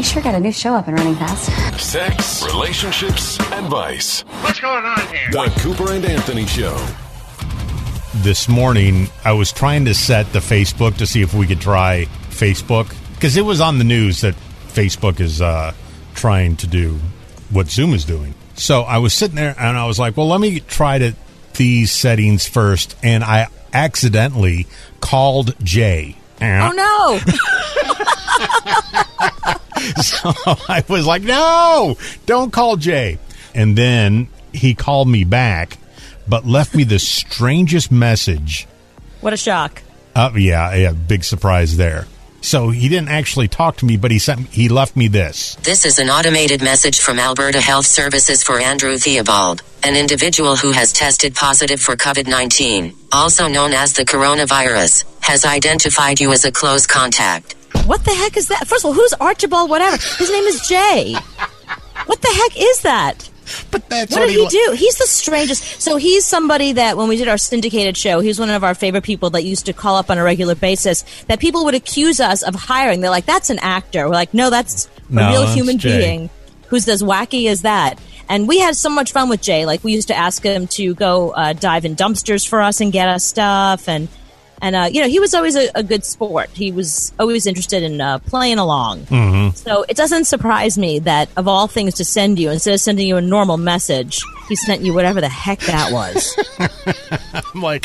You sure got a new show up and running fast. Sex, relationships, advice. What's going on here? The Cooper and Anthony Show. This morning, I was trying to set the Facebook to see if we could try Facebook, because it was on the news that Facebook is trying to do what Zoom is doing. So I was sitting there, and I was like, well, let me try these settings first, and I accidentally called Jay. Oh, no! So I was like, no, don't call Jay. And then he called me back, but left me the strangest message. What a shock. Yeah, big surprise there. So he didn't actually talk to me, but he left me this. This is an automated message from Alberta Health Services for Andrew Theobald, an individual who has tested positive for COVID-19, also known as the coronavirus, has identified you as a close contact. What the heck is that? First of all, who's Archibald whatever? His name is Jay. What the heck is that? But that's what did he do? He's the strangest. So he's somebody that when we did our syndicated show, he's one of our favorite people that used to call up on a regular basis that people would accuse us of hiring. They're like, that's an actor. We're like, no, that's a real human being who's as wacky as that. And we had so much fun with Jay. Like, we used to ask him to go dive in dumpsters for us and get us stuff. And he was always a good sport. He was always interested in playing along. Mm-hmm. So it doesn't surprise me that, of all things to send you, instead of sending you a normal message, he sent you whatever the heck that was. I'm like,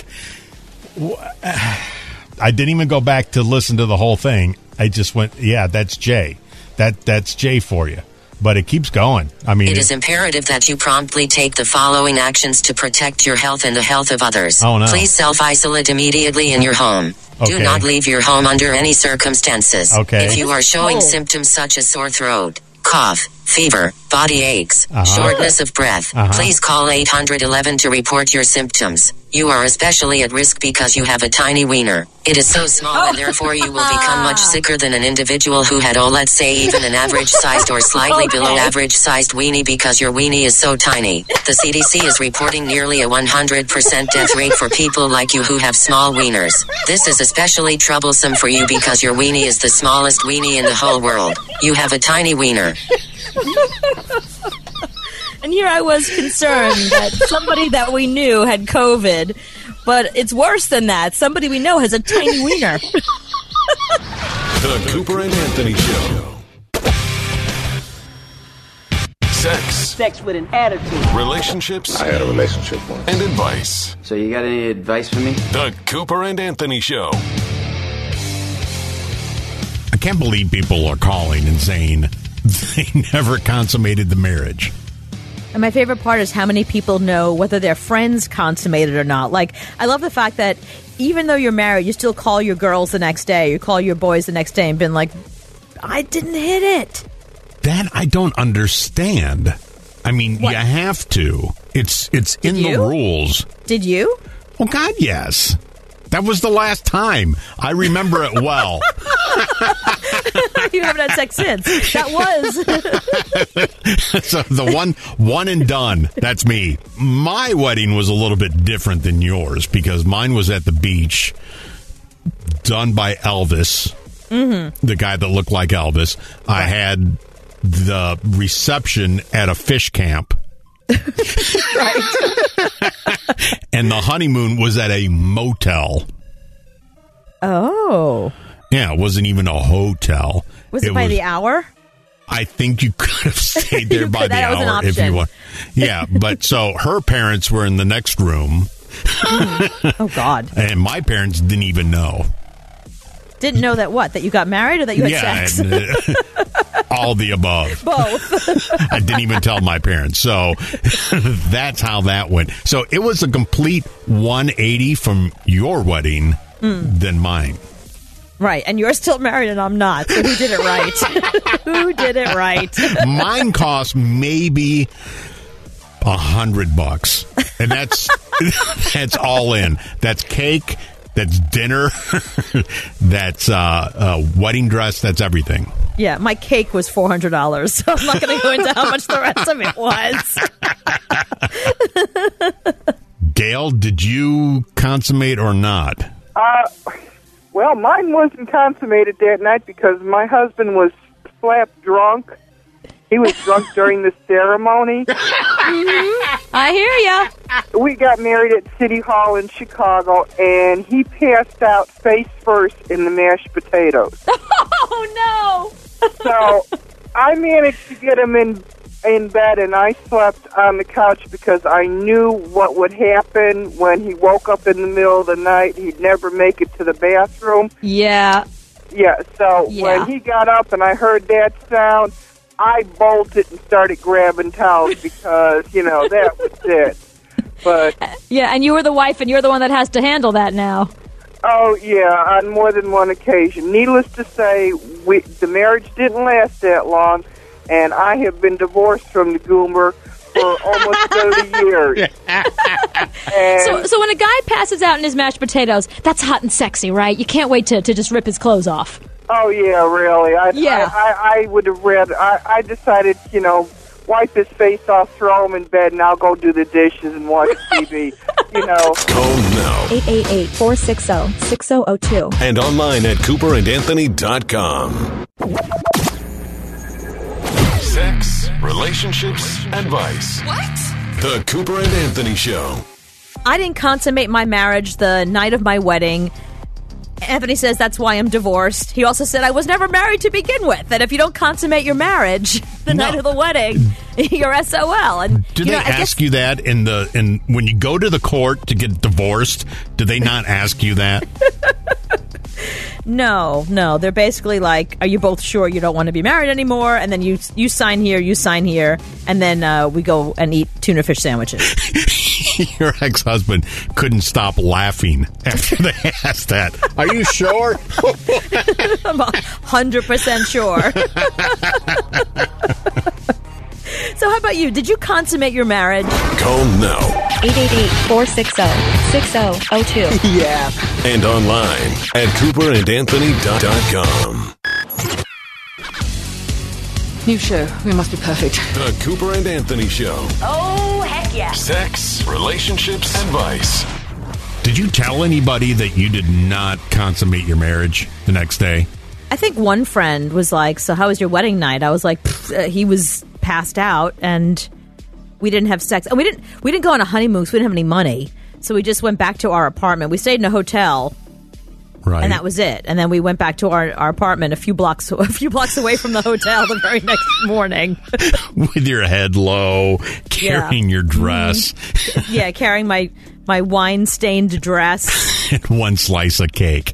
I didn't even go back to listen to the whole thing. I just went, yeah, that's Jay. That's Jay for you. But it keeps going. I mean, it is imperative that you promptly take the following actions to protect your health and the health of others. Oh, no. Please self-isolate immediately in your home. Okay. Do not leave your home under any circumstances. Okay. If you are showing symptoms such as sore throat, cough, fever, body aches, shortness of breath, please call 811 to report your symptoms. You are especially at risk because you have a tiny wiener. It is so small and therefore you will become much sicker than an individual who had, let's say even an average-sized or slightly below average-sized weenie because your weenie is so tiny. The CDC is reporting nearly a 100% death rate for people like you who have small wieners. This is especially troublesome for you because your weenie is the smallest weenie in the whole world. You have a tiny wiener. And here I was concerned that somebody that we knew had COVID, but it's worse than that. Somebody we know has a tiny wiener. The Cooper and Anthony Show. Sex with an attitude. Relationships. I had a relationship once. And advice. So you got any advice for me? The Cooper and Anthony Show. I can't believe people are calling and saying they never consummated the marriage. And my favorite part is how many people know whether their friends consummated or not. Like, I love the fact that even though you're married, you still call your girls the next day, you call your boys the next day and been like, I didn't hit it. That I don't understand. I mean, you have to. It's in the rules. Did you? Well, God, yes. That was the last time. I remember it well. You haven't had sex since. That was. So the one and done. That's me. My wedding was a little bit different than yours because mine was at the beach, done by Elvis, the guy that looked like Elvis. I had the reception at a fish camp. Right. And the honeymoon was at a motel. Oh. Yeah, it wasn't even a hotel. Was it by the hour? I think you could have stayed there by the hour if you want. Yeah, but so her parents were in the next room. Oh, God. And my parents didn't even know. Didn't know that what? That you got married or that you had sex? And, all the above. Both. I didn't even tell my parents. So that's how that went. So it was a complete 180 from your wedding than mine. Right. And you're still married and I'm not. So who did it right? Who did it right? Mine cost maybe $100. And that's all in. That's cake. That's dinner. That's wedding dress. That's everything. Yeah, my cake was $400, so I'm not going to go into how much the rest of it was. Gail, did you consummate or not? Well, mine wasn't consummated that night because my husband was slap drunk. He was drunk during the ceremony. I hear ya. We got married at City Hall in Chicago, and he passed out face first in the mashed potatoes. Oh, no. So I managed to get him in bed, and I slept on the couch because I knew what would happen when he woke up in the middle of the night. He'd never make it to the bathroom. Yeah. Yeah, so when he got up and I heard that sound, I bolted and started grabbing towels because, that was it. But yeah, and you were the wife, and you're the one that has to handle that now. Oh, yeah, on more than one occasion. Needless to say, the marriage didn't last that long, and I have been divorced from the Goomer for almost 30 years. So when a guy passes out in his mashed potatoes, that's hot and sexy, right? You can't wait to just rip his clothes off. Oh, yeah, really. I would have read. I decided, wipe his face off, throw him in bed, and I'll go do the dishes and watch TV, Call now. 888-460-6002. And online at CooperandAnthony.com. Sex, relationships, advice. What? The Cooper and Anthony Show. I didn't consummate my marriage the night of my wedding. Anthony says that's why I'm divorced. He also said I was never married to begin with, that if you don't consummate your marriage the night of the wedding, you're SOL. And do they ask you that in when you go to the court to get divorced? Do they not ask you that? No. They're basically like, are you both sure you don't want to be married anymore? And then you sign here, and then we go and eat tuna fish sandwiches. Your ex-husband couldn't stop laughing after they asked that. Are you sure? I'm 100% sure. So how about you? Did you consummate your marriage? Call now. 888-460-6002. Yeah. And online at CooperandAnthony.com. New show. We must be perfect. The Cooper and Anthony Show. Oh, heck yeah. Sex, relationships, advice. Did you tell anybody that you did not consummate your marriage the next day? I think one friend was like, so how was your wedding night? I was like, he was passed out and we didn't have sex. And we didn't go on a honeymoon because we didn't have any money. So we just went back to our apartment. We stayed in a hotel. Right. And that was it. And then we went back to our apartment a few blocks away from the hotel the very next morning. With your head low, carrying your dress. Mm-hmm. Yeah, carrying my wine-stained dress. And one slice of cake.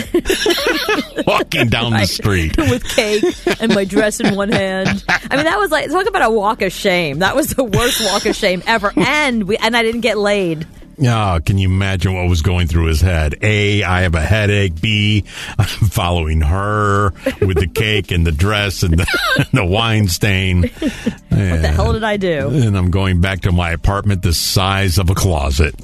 Walking down the street. With cake and my dress in one hand. I mean, that was like, talk about a walk of shame. That was the worst walk of shame ever. And I didn't get laid. Oh, can you imagine what was going through his head? A, I have a headache. B, I'm following her with the cake and the dress and the wine stain. What the hell did I do? And I'm going back to my apartment the size of a closet.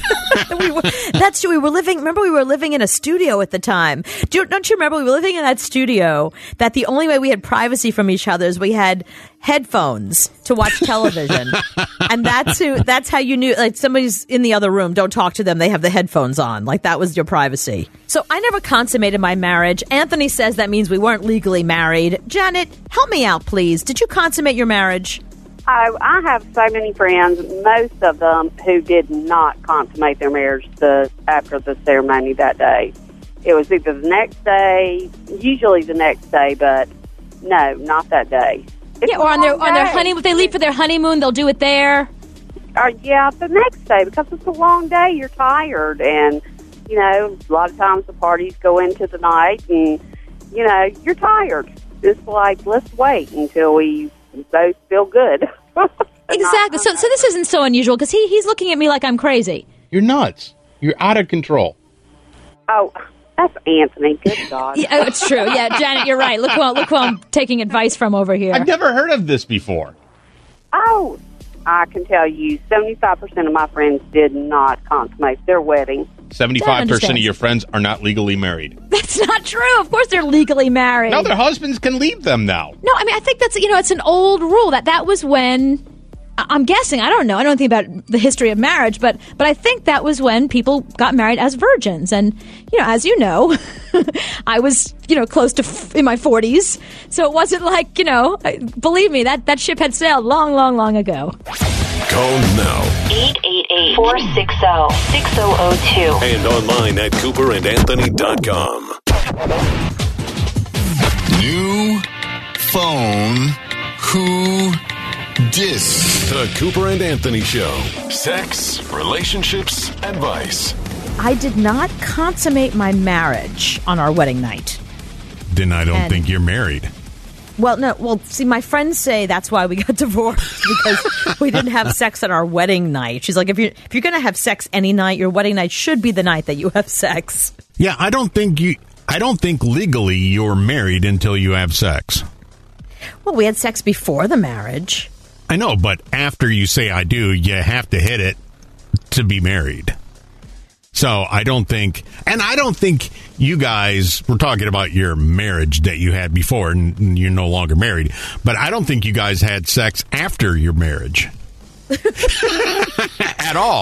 That's true. We were living in a studio at the time. Don't you remember? We were living in that studio that the only way we had privacy from each other is we had headphones to watch television. And that's how you knew, like, somebody's in the other room, don't talk to them, they have the headphones on. Like, that was your privacy. So I never consummated my marriage. Anthony says that means we weren't legally married. Janet, help me out, please. Did you consummate your marriage? I have so many friends, most of them who did not consummate their marriage after the ceremony that day. It was either the next day, usually the next day, but no, not that day. Or on their honeymoon. If they leave for their honeymoon, they'll do it there. Yeah, the next day, because it's a long day. You're tired, and a lot of times the parties go into the night, and you're tired. It's like, let's wait until we both feel good. Exactly. So this isn't so unusual because he's looking at me like I'm crazy. You're nuts. You're out of control. Oh. That's Anthony. Good God. Yeah, it's true. Yeah, Janet, you're right. Look who I'm taking advice from over here. I've never heard of this before. Oh, I can tell you 75% of my friends did not consummate their wedding. 75% of your friends are not legally married. That's not true. Of course they're legally married. No, their husbands can leave them now. No, I mean, I think that's, it's an old rule. That was when I'm guessing, I don't know. I don't think about the history of marriage, but I think that was when people got married as virgins. And, as you know, I was, close to in my 40s. So it wasn't like, believe me, that ship had sailed long, long, long ago. Call now. 888-460-6002. And online at CooperandAnthony.com. New phone. Who dis? The Cooper and Anthony Show. Sex, relationships, advice. I did not consummate my marriage on our wedding night. Then I don't think you're married. Well, no. Well, see, my friends say that's why we got divorced, because we didn't have sex on our wedding night. She's like, if you're going to have sex any night, your wedding night should be the night that you have sex. Yeah, I don't think legally you're married until you have sex. Well, we had sex before the marriage. I know, but after you say I do, you have to hit it to be married. So I don't think you guys, we're talking about your marriage that you had before and you're no longer married, but I don't think you guys had sex after your marriage. At all.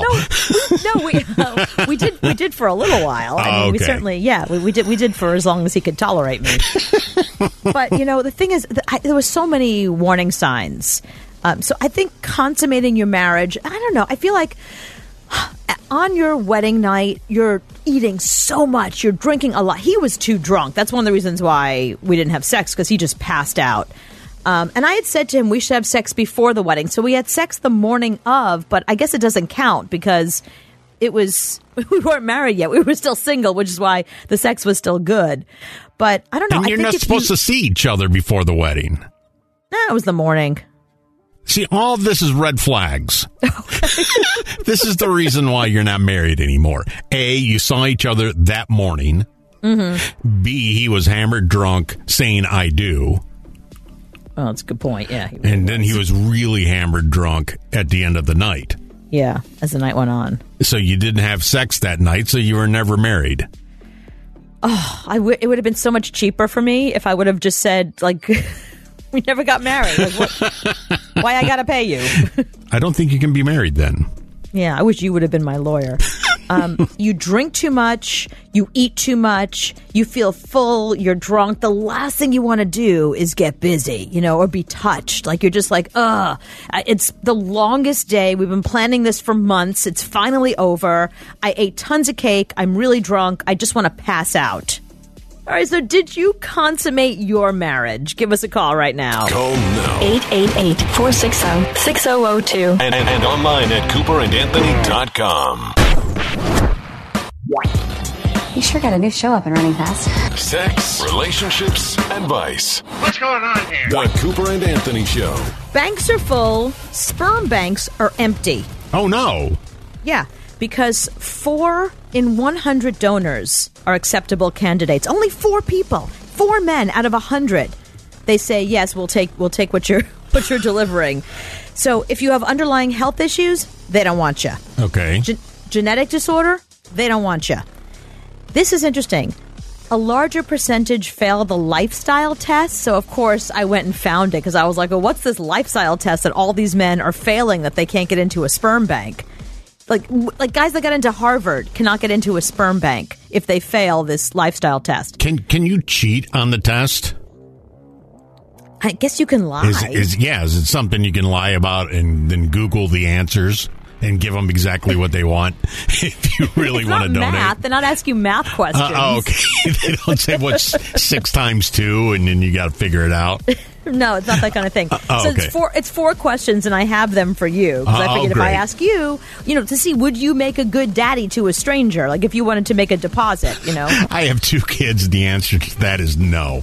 We did for a little while. I mean, we certainly, we did for as long as he could tolerate me. But, the thing is, there were so many warning signs. So I think consummating your marriage, I don't know, I feel like on your wedding night, you're eating so much, you're drinking a lot. He was too drunk. That's one of the reasons why we didn't have sex, because he just passed out. And I had said to him we should have sex before the wedding. So we had sex the morning of, but I guess it doesn't count because we weren't married yet. We were still single, which is why the sex was still good. But I don't know. And you're not supposed to see each other before the wedding. No, it was the morning. See, all of this is red flags. Okay. This is the reason why you're not married anymore. A, you saw each other that morning. Mm-hmm. B, he was hammered drunk saying, I do. Oh, that's a good point. Yeah. And then he was really hammered drunk at the end of the night. Yeah, as the night went on. So you didn't have sex that night, so you were never married. Oh, it would have been so much cheaper for me if I would have just said, like, we never got married. Like, why I got to pay you? I don't think you can be married then. Yeah, I wish you would have been my lawyer. You drink too much, you eat too much, you feel full, you're drunk. The last thing you want to do is get busy, or be touched. Like, you're just like, ugh. It's the longest day. We've been planning this for months. It's finally over. I ate tons of cake. I'm really drunk. I just want to pass out. All right, so did you consummate your marriage? Give us a call right now. Call now. 888-460-6002. And online at CooperandAnthony.com. You sure got a new show up and running fast. Sex, relationships, advice. What's going on here? The Cooper and Anthony Show. Banks are full. Sperm banks are empty. Oh, no. Yeah, because 4 in 100 donors are acceptable candidates. Only 4 people, 4 men out of 100. They say, yes, we'll take what you're delivering. So if you have underlying health issues, they don't want you. Okay. Genetic disorder, they don't want you. This is interesting. A larger percentage fail the lifestyle test. So, of course, I went and found it because I was like, well, what's this lifestyle test that all these men are failing that they can't get into a sperm bank? Like guys that got into Harvard cannot get into a sperm bank if they fail this lifestyle test. Can you cheat on the test? I guess you can lie. Is it something you can lie about and then Google the answers and give them exactly what they want if you really want to donate? Math. They're not asking you math questions. Okay. They don't say what's 6 times 2 and then you got to figure it out. No, it's not that kind of thing. So okay. It's 4 questions, and I have them for you. Because I figured if I ask you, to see, would you make a good daddy to a stranger? Like if you wanted to make a deposit, I have 2 kids. The answer to that is no.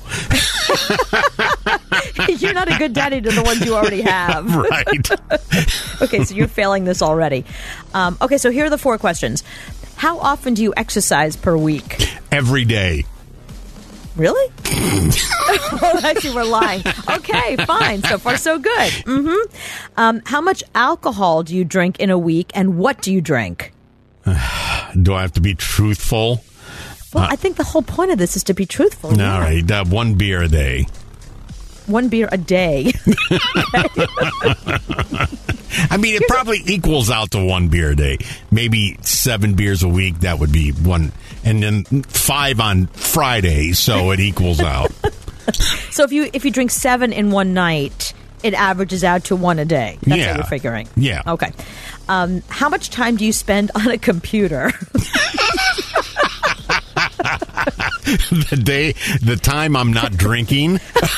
You're not a good daddy to the ones you already have. Right. Okay, so you're failing this already. Okay, so here are the 4 questions. How often do you exercise per week? Every day. Really? Oh, actually, we're lying. Okay, fine. So far, so good. Mm-hmm. How much alcohol do you drink in a week, and what do you drink? Do I have to be truthful? Well, I think the whole point of this is to be truthful. All right, 1 beer a day. 1 beer a day. I mean, it probably equals out to 1 beer a day. Maybe 7 beers a week. That would be 1. And then 5 on Friday, so it equals out. So if you drink 7 in one night, it averages out to 1 a day. That's what you're figuring. Yeah. Okay. How much time do you spend on a computer? The time I'm not drinking.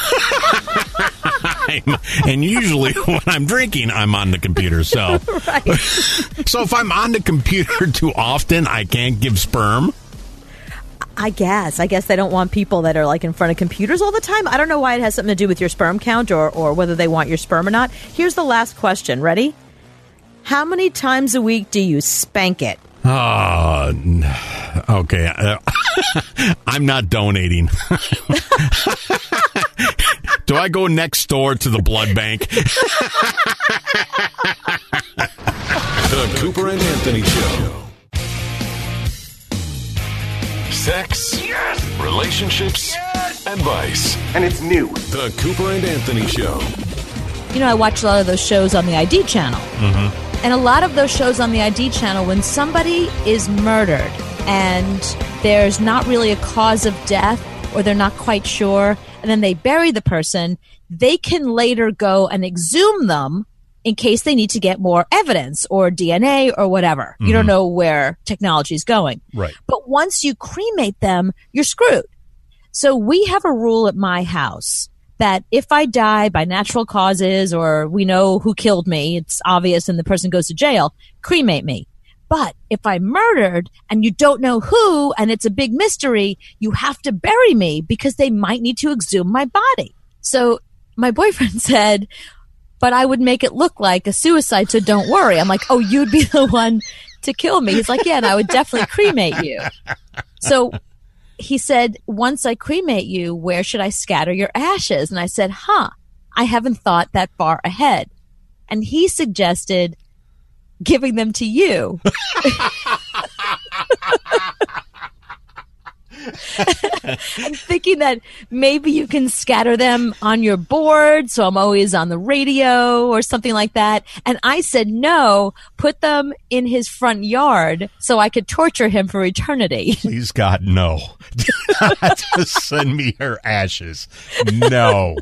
And usually when I'm drinking, I'm on the computer. So, Right. So if I'm on the computer too often, I can't give sperm. I guess they don't want people that are like in front of computers all the time. I don't know why it has something to do with your sperm count or whether they want your sperm or not. Here's the last question. Ready? How many times a week do you spank it? Okay. I'm not donating. Do I go next door to the blood bank? The Cooper and Anthony Show. Sex, relationships, advice. And it's new. The Cooper and Anthony Show. You know, I watch a lot of those shows on the ID channel. Mm-hmm. And a lot of those shows on the ID channel, when somebody is murdered and there's not really a cause of death or they're not quite sure, and then they bury the person, they can later go and exhume them in case they need to get more evidence or DNA or whatever. Mm-hmm. You don't know where technology is going. Right. But once you cremate them, you're screwed. So we have a rule at my house that if I die by natural causes or we know who killed me, it's obvious and the person goes to jail, cremate me. But if I'm murdered and you don't know who and it's a big mystery, you have to bury me because they might need to exhume my body. So my boyfriend said, but I would make it look like a suicide, so don't worry. I'm like, oh, you'd be the one to kill me. He's like, yeah, and I would definitely cremate you. So he said, once I cremate you, where should I scatter your ashes? And I said, I haven't thought that far ahead. And he suggested giving them to you. I'm thinking that maybe you can scatter them on your board, so I'm always on the radio or something like that. And I said, no, put them in his front yard so I could torture him for eternity. Please, God, no. Do not send me your ashes. No.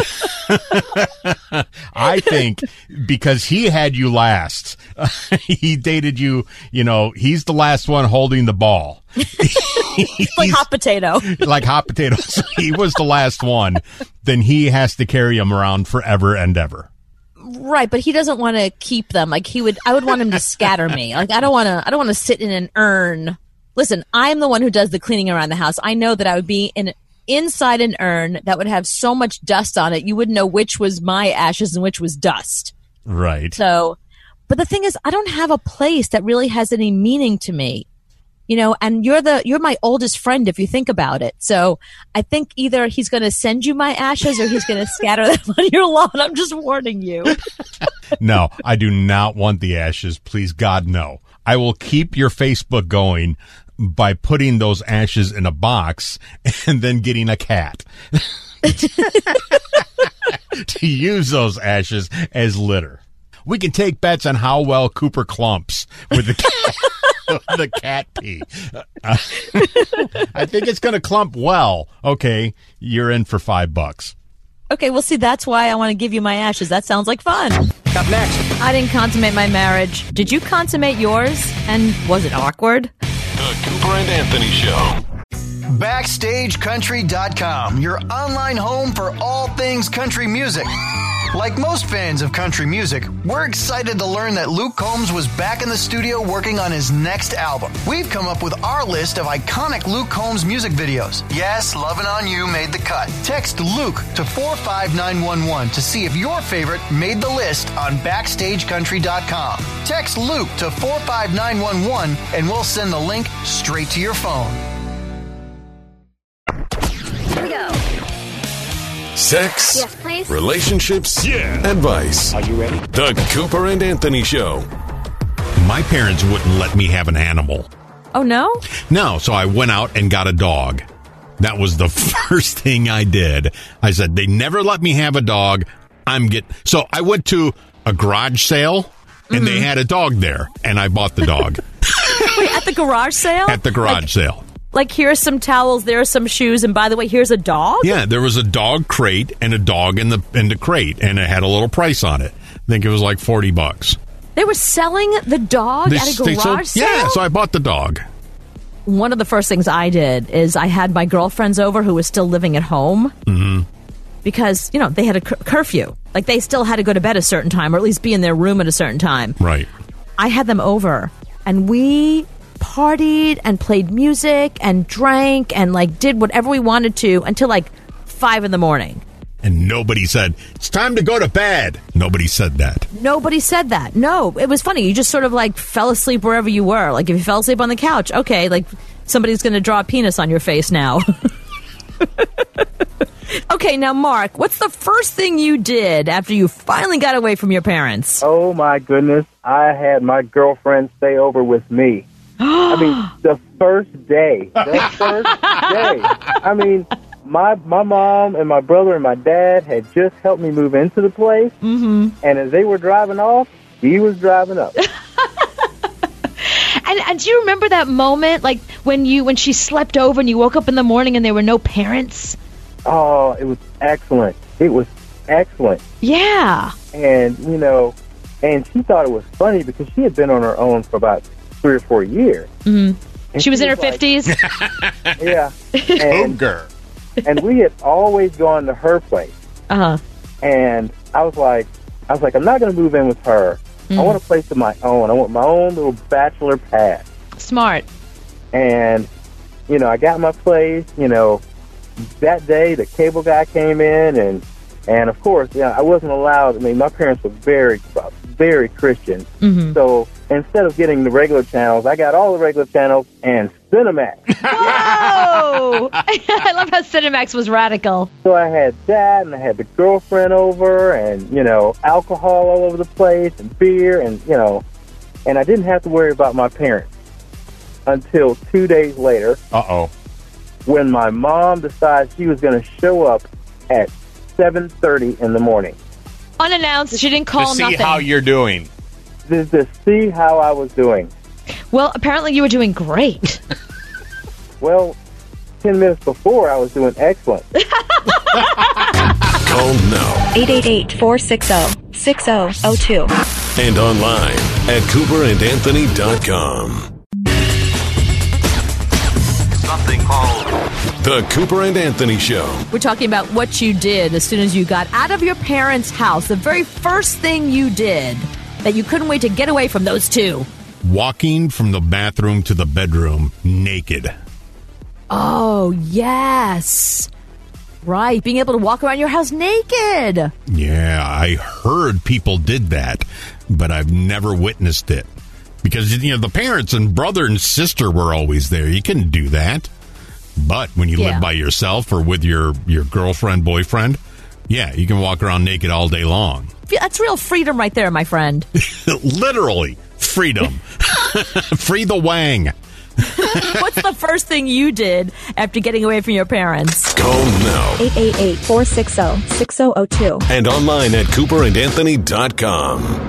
I think because he had you last, he dated you, he's the last one holding the ball. Like hot potato. Like hot potato. So he was the last one. Then he has to carry him around forever and ever. Right, but he doesn't want to keep them. Like I would want him to scatter me. Like I don't want to sit in an urn. Listen, I'm the one who does the cleaning around the house. I know that I would be inside an urn that would have so much dust on it, you wouldn't know which was my ashes and which was dust. Right. So, but the thing is, I don't have a place that really has any meaning to me. And you're my oldest friend if you think about it. So I think either he's going to send you my ashes or he's going to scatter them on your lawn. I'm just warning you. No, I do not want the ashes. Please, God, no. I will keep your Facebook going by putting those ashes in a box and then getting a cat to use those ashes as litter. We can take bets on how well Cooper clumps with the cat. The cat pee. I think it's going to clump well. Okay, you're in for $5. Okay, well, see, that's why I want to give you my ashes. That sounds like fun. Up next. I didn't consummate my marriage. Did you consummate yours? And was it awkward? The Cooper and Anthony Show. BackstageCountry.com, your online home for all things country music. Like most fans of country music, we're excited to learn that Luke Combs was back in the studio working on his next album. We've come up with our list of iconic Luke Combs music videos. Yes, Lovin' On You made the cut. Text Luke to 45911 to see if your favorite made the list on BackstageCountry.com. Text Luke to 45911 and we'll send the link straight to your phone. Here we go. Sex, yes, please. Relationships, advice. Are you ready? The Cooper and Anthony Show. My parents wouldn't let me have an animal. Oh, no? No, so I went out and got a dog. That was the first thing I did. I said, they never let me have a dog. So I went to a garage sale and they had a dog there, and I bought the dog. Wait, at the garage sale? At the garage sale. Like, here's some towels, there's some shoes, and by the way, here's a dog? Yeah, there was a dog crate and a dog in the crate, and it had a little price on it. I think it was like $40. They were selling the dog at a garage sale? Yeah, so I bought the dog. One of the first things I did is I had my girlfriends over who was still living at home. Mm-hmm. Because, they had a curfew. Like, they still had to go to bed a certain time, or at least be in their room at a certain time. Right. I had them over, and we partied and played music and drank and, did whatever we wanted to until, 5 in the morning. And nobody said, it's time to go to bed. Nobody said that. Nobody said that. No, it was funny. You just sort of, fell asleep wherever you were. Like, if you fell asleep on the couch, okay, somebody's going to draw a penis on your face now. Okay, now, Mark, what's the first thing you did after you finally got away from your parents? Oh, my goodness. I had my girlfriend stay over with me. I mean, the first day. I mean, my mom and my brother and my dad had just helped me move into the place. Mm-hmm. And as they were driving off, he was driving up. And do you remember that moment, when she slept over and you woke up in the morning and there were no parents? Oh, it was excellent. It was excellent. Yeah. And, and she thought it was funny because she had been on her own for about 3 or 4 years. Mm-hmm. She was in her 50s? Yeah. Cougar. And we had always gone to her place. Uh-huh. And I was like, I'm not going to move in with her. I want a place of my own. I want my own little bachelor pad. Smart. And, I got my place, that day the cable guy came in and of course, I wasn't allowed. I mean, my parents were very, very Christian. Mm-hmm. So instead of getting the regular channels, I got all the regular channels and Cinemax. Whoa! I love how Cinemax was radical. So I had that, and I had the girlfriend over, and, alcohol all over the place, and beer, and, and I didn't have to worry about my parents until 2 days later. Uh-oh. When my mom decided she was going to show up at 7:30 in the morning. Unannounced. She didn't call nothing. To see how you're doing. To see how I was doing. Well, apparently you were doing great. Well, 10 minutes before, I was doing excellent. Call now. 888-460-6002. And online at CooperandAnthony.com. Something called The Cooper and Anthony Show. We're talking about what you did as soon as you got out of your parents' house. The very first thing you did that you couldn't wait to get away from those two. Walking from the bathroom to the bedroom naked. Oh, yes. Right, being able to walk around your house naked. Yeah, I heard people did that, but I've never witnessed it. Because, the parents and brother and sister were always there. You couldn't do that. But when you live by yourself or with your girlfriend, boyfriend, yeah, you can walk around naked all day long. That's real freedom right there, my friend. Literally, freedom. Free the wang. What's the first thing you did after getting away from your parents? Call now. 888-460-6002. And online at CooperandAnthony.com.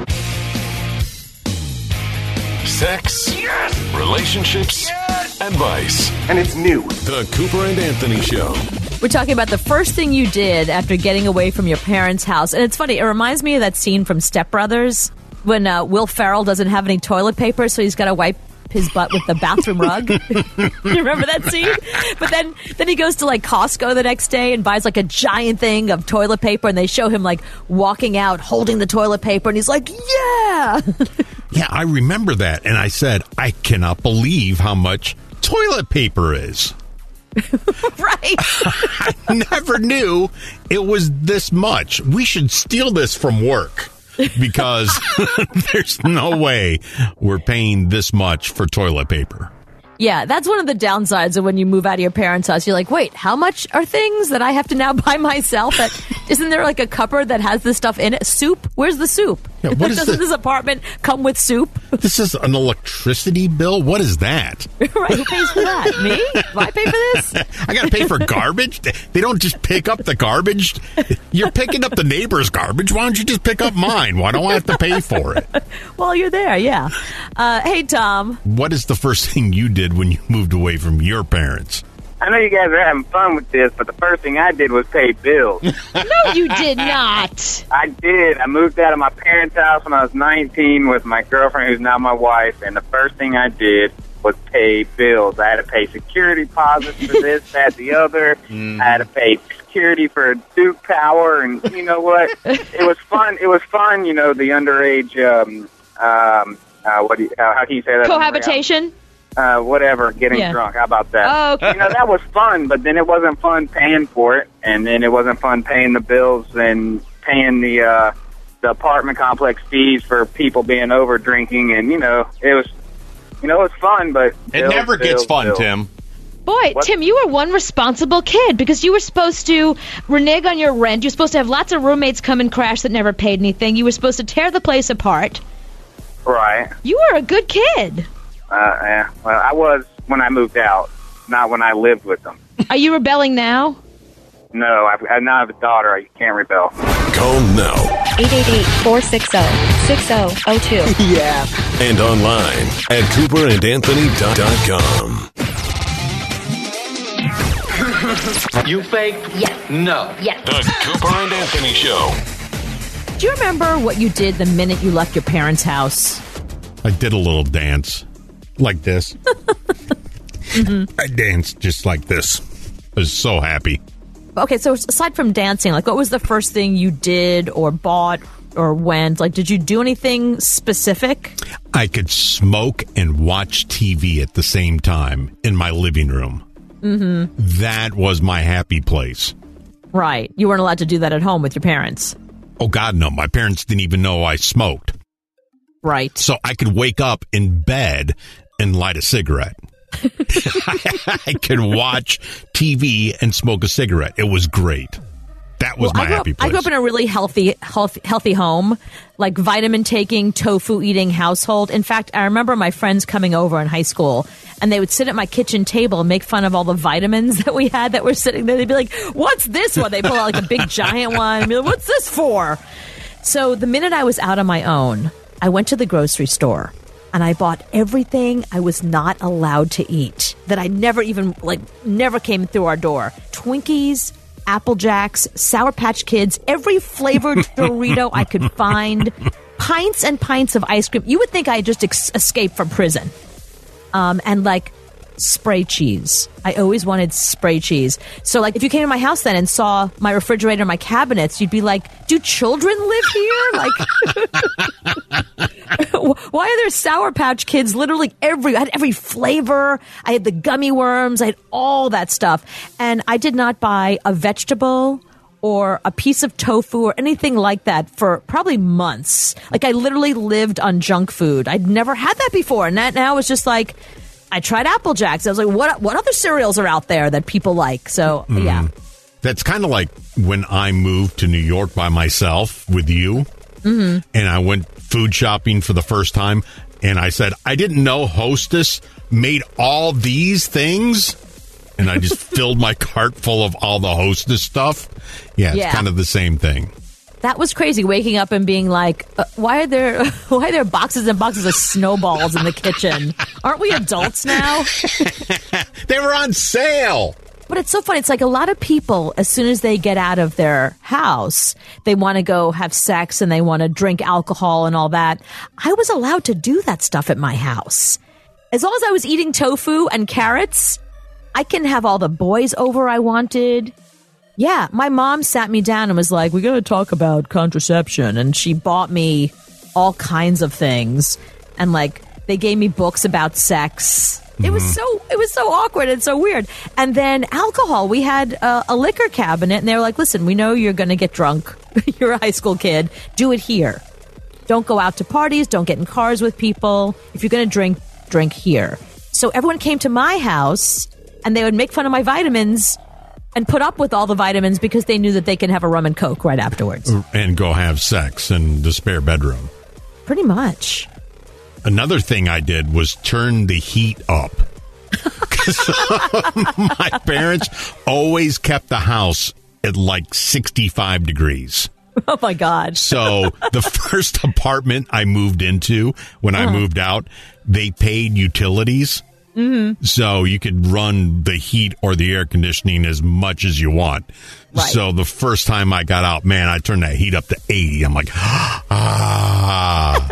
Sex, yes! Relationships, yes! Advice. And it's new. The Cooper and Anthony Show. We're talking about the first thing you did after getting away from your parents' house. And it's funny, it reminds me of that scene from Step Brothers when Will Ferrell doesn't have any toilet paper, so he's got to wipe his butt with the bathroom rug. You remember that scene? But then he goes to Costco the next day and buys a giant thing of toilet paper, and they show him walking out holding the toilet paper, and he's like, yeah. Yeah, I remember that, and I said, I cannot believe how much toilet paper is. Right. I never knew it was this much. We should steal this from work. Because there's no way we're paying this much for toilet paper. Yeah, that's one of the downsides of when you move out of your parents' house. You're like, wait, how much are things that I have to now buy myself? Isn't there a cupboard that has this stuff in it? Soup? Where's the soup? Yeah, what is Doesn't this apartment come with soup? This is an electricity bill? What is that? Right, who pays for that? Me? Do I pay for this? I got to pay for garbage? They don't just pick up the garbage? You're picking up the neighbor's garbage. Why don't you just pick up mine? Why don't I have to pay for it? Well, you're there, yeah. Hey, Tom. What is the first thing you did when you moved away from your parents? I know you guys are having fun with this, but the first thing I did was pay bills. No, you did not. I did. I moved out of my parents' house when I was 19 with my girlfriend, who's now my wife, and the first thing I did was pay bills. I had to pay security deposits for this, that, the other. I had to pay security for Duke Power, and you know what? It was fun. It was fun, you know, the underage, how can you say that? Cohabitation? Whatever, getting drunk. How about that? Oh, okay. You know, that was fun, but then it wasn't fun paying for it, and then it wasn't fun paying the bills and paying the apartment complex fees for people being over drinking, and it was fun, but it never gets fun, Tim. Boy, what? Tim, you were one responsible kid because you were supposed to renege on your rent. You were supposed to have lots of roommates come and crash that never paid anything. You were supposed to tear the place apart. Right. You were a good kid. Yeah. Well, I was when I moved out, not when I lived with them. Are you rebelling now? No, I now have a daughter. I can't rebel. Call now. 888-460-6002. Yeah. And online at CooperandAnthony.com. You fake? Yes. No. Yes. The Cooper and Anthony Show. Do you remember what you did the minute you left your parents' house? I did a little dance like this. I danced just like this. I was so happy. Okay, so aside from dancing, like what was the first thing you did or bought or went? Like, did you do anything specific? I could smoke and watch TV at the same time in my living room. Mm-hmm. That was my happy place. Right. You weren't allowed to do that at home with your parents. Oh, God, no. My parents didn't even know I smoked. Right. So I could wake up in bed and light a cigarette. I could watch TV and smoke a cigarette. It was great. That was my happy place. I grew up in a really healthy home, like vitamin taking, tofu eating household. In fact, I remember my friends coming over in high school, and they would sit at my kitchen table and make fun of all the vitamins that we had that were sitting there. They'd be like, "What's this one?" They pull out like a big giant one. And be like, "What's this for?" So the minute I was out on my own, I went to the grocery store and I bought everything I was not allowed to eat that I never came through our door. Twinkies, Apple Jacks, Sour Patch Kids, every flavored Dorito I could find, pints and pints of ice cream. You would think I had just escaped from prison. And like spray cheese. I always wanted spray cheese. So like if you came to my house then and saw my refrigerator, my cabinets, you'd be like, do children live here? Like, why are there Sour Patch Kids literally I had every flavor. I had the gummy worms. I had all that stuff. And I did not buy a vegetable or a piece of tofu or anything like that for probably months. Like I literally lived on junk food. I'd never had that before. And that now was just like, I tried Apple Jacks. I was like, what other cereals are out there that people like? So, yeah. That's kind of like when I moved to New York by myself with you, and I went food shopping for the first time, and I said, I didn't know Hostess made all these things, and I just filled my cart full of all the Hostess stuff. Yeah, it's kind of the same thing. That was crazy, waking up and being like, why are there boxes and boxes of snowballs in the kitchen? Aren't we adults now? They were on sale. But it's so funny. It's like a lot of people, as soon as they get out of their house, they want to go have sex and they want to drink alcohol and all that. I was allowed to do that stuff at my house. As long as I was eating tofu and carrots, I can have all the boys over I wanted. Yeah, my mom sat me down and was like, we're going to talk about contraception. And she bought me all kinds of things. And like, they gave me books about sex. It was so awkward and so weird. And then alcohol, we had a liquor cabinet and they were like, listen, we know you're going to get drunk. You're a high school kid. Do it here. Don't go out to parties. Don't get in cars with people. If you're going to drink here. So everyone came to my house and they would make fun of my vitamins and put up with all the vitamins because they knew that they can have a rum and Coke right afterwards. And go have sex in the spare bedroom. Pretty much. Another thing I did was turn the heat up. My parents always kept the house at like 65 degrees. Oh, my God. So the first apartment I moved into, when I moved out, they paid utilities. Mm-hmm. So you could run the heat or the air conditioning as much as you want. Right. So the first time I got out, man, I turned that heat up to 80. I'm like, ah.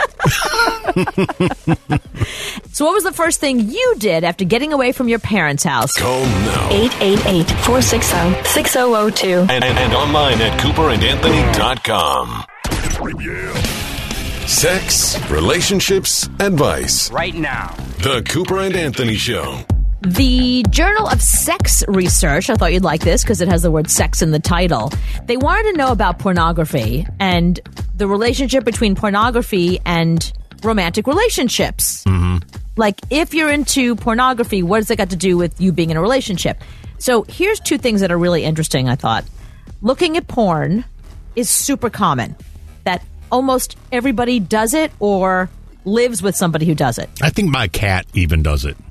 So what was the first thing you did after getting away from your parents' house? Call now. 888-460-6002. And online at CooperandAnthony.com. Sex, relationships, advice. Right now. The Cooper and Anthony Show. The Journal of Sex Research, I thought you'd like this because it has the word sex in the title. They wanted to know about pornography and the relationship between pornography and romantic relationships. Mm-hmm. Like, if you're into pornography, what does it got to do with you being in a relationship? So here's two things that are really interesting, I thought. Looking at porn is super common. That almost everybody does it or lives with somebody who does it. I think my cat even does it.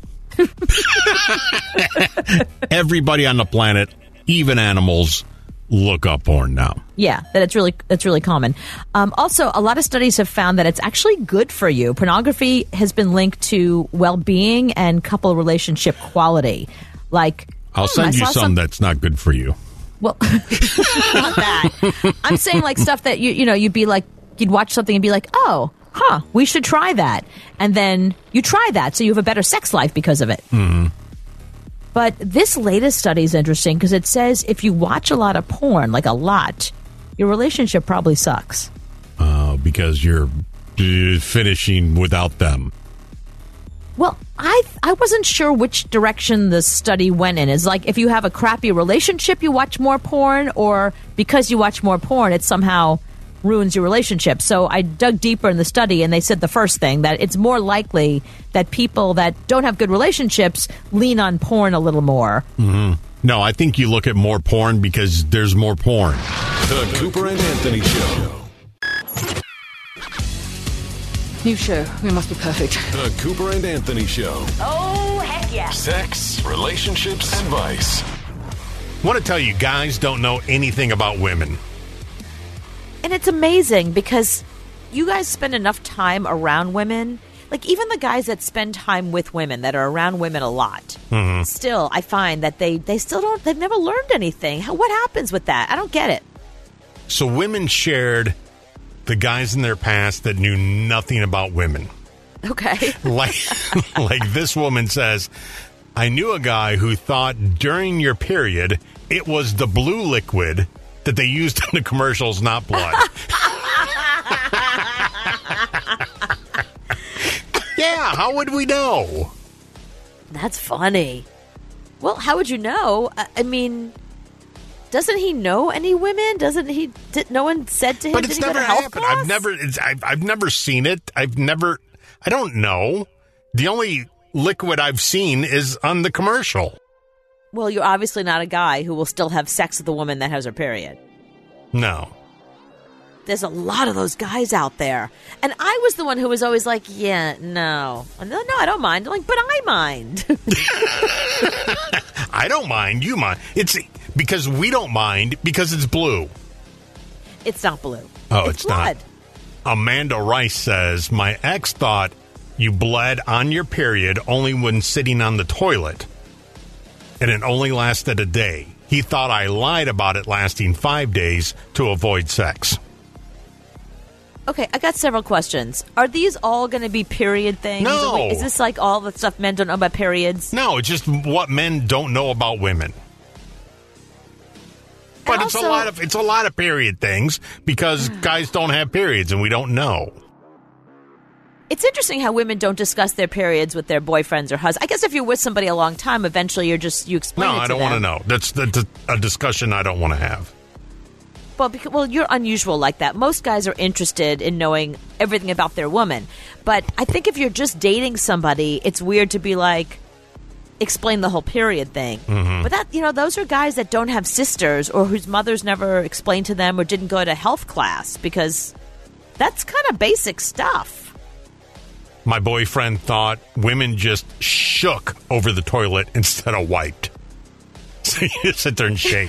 Everybody on the planet, even animals, look up porn now. Yeah, that's really common. Also, a lot of studies have found that it's actually good for you. Pornography has been linked to well-being and couple relationship quality. Like, I'll send you some that's not good for you. Well, not that. I'm saying like stuff that you'd be like, you'd watch something and be like, oh, we should try that. And then you try that, so you have a better sex life because of it. Mm-hmm. But this latest study is interesting because it says if you watch a lot of porn, like a lot, your relationship probably sucks. Because you're finishing without them. Well, I wasn't sure which direction the study went in. Is like if you have a crappy relationship, you watch more porn, or because you watch more porn, it somehow ruins your relationship. So I dug deeper in the study, and they said the first thing, that it's more likely that people that don't have good relationships lean on porn a little more. Mm-hmm. No, I think you look at more porn because there's more porn. The Cooper and Anthony Show. New show. We must be perfect. The Cooper and Anthony Show. Oh, heck yeah. Sex, relationships, advice. I want to tell you, guys don't know anything about women. And it's amazing because you guys spend enough time around women. Like, even the guys that spend time with women, that are around women a lot, still, I find that they still don't, they've never learned anything. What happens with that? I don't get it. So women shared the guys in their past that knew nothing about women. Okay. Like this woman says, I knew a guy who thought during your period it was the blue liquid that they used in the commercials, not blood. Yeah, how would we know? That's funny. Well, how would you know? I mean, doesn't he know any women? No one said to him? But it's never happened. I've never seen it. I don't know. The only liquid I've seen is on the commercial. Well, you're obviously not a guy who will still have sex with a woman that has her period. No. There's a lot of those guys out there. And I was the one who was always like, yeah, no. No, I don't mind. I'm like, but I mind. I don't mind. You mind. It's because we don't mind because it's blue. It's not blue. Oh, it's blood. Not. Amanda Rice says, my ex thought you bled on your period only when sitting on the toilet. And it only lasted a day. He thought I lied about it lasting 5 days to avoid sex. Okay, I got several questions. Are these all going to be period things? No. Is this like all the stuff men don't know about periods? No, it's just what men don't know about women. But it's a lot of period things because guys don't have periods and we don't know. It's interesting how women don't discuss their periods with their boyfriends or husbands. I guess if you're with somebody a long time, eventually you explain it to them. No, I don't want to know. That's a discussion I don't want to have. Well, you're unusual like that. Most guys are interested in knowing everything about their woman. But I think if you're just dating somebody, it's weird to be like, explain the whole period thing. Mm-hmm. But that, those are guys that don't have sisters or whose mothers never explained to them or didn't go to health class, because that's kind of basic stuff. My boyfriend thought women just shook over the toilet instead of wiped. So you just sit there and shake.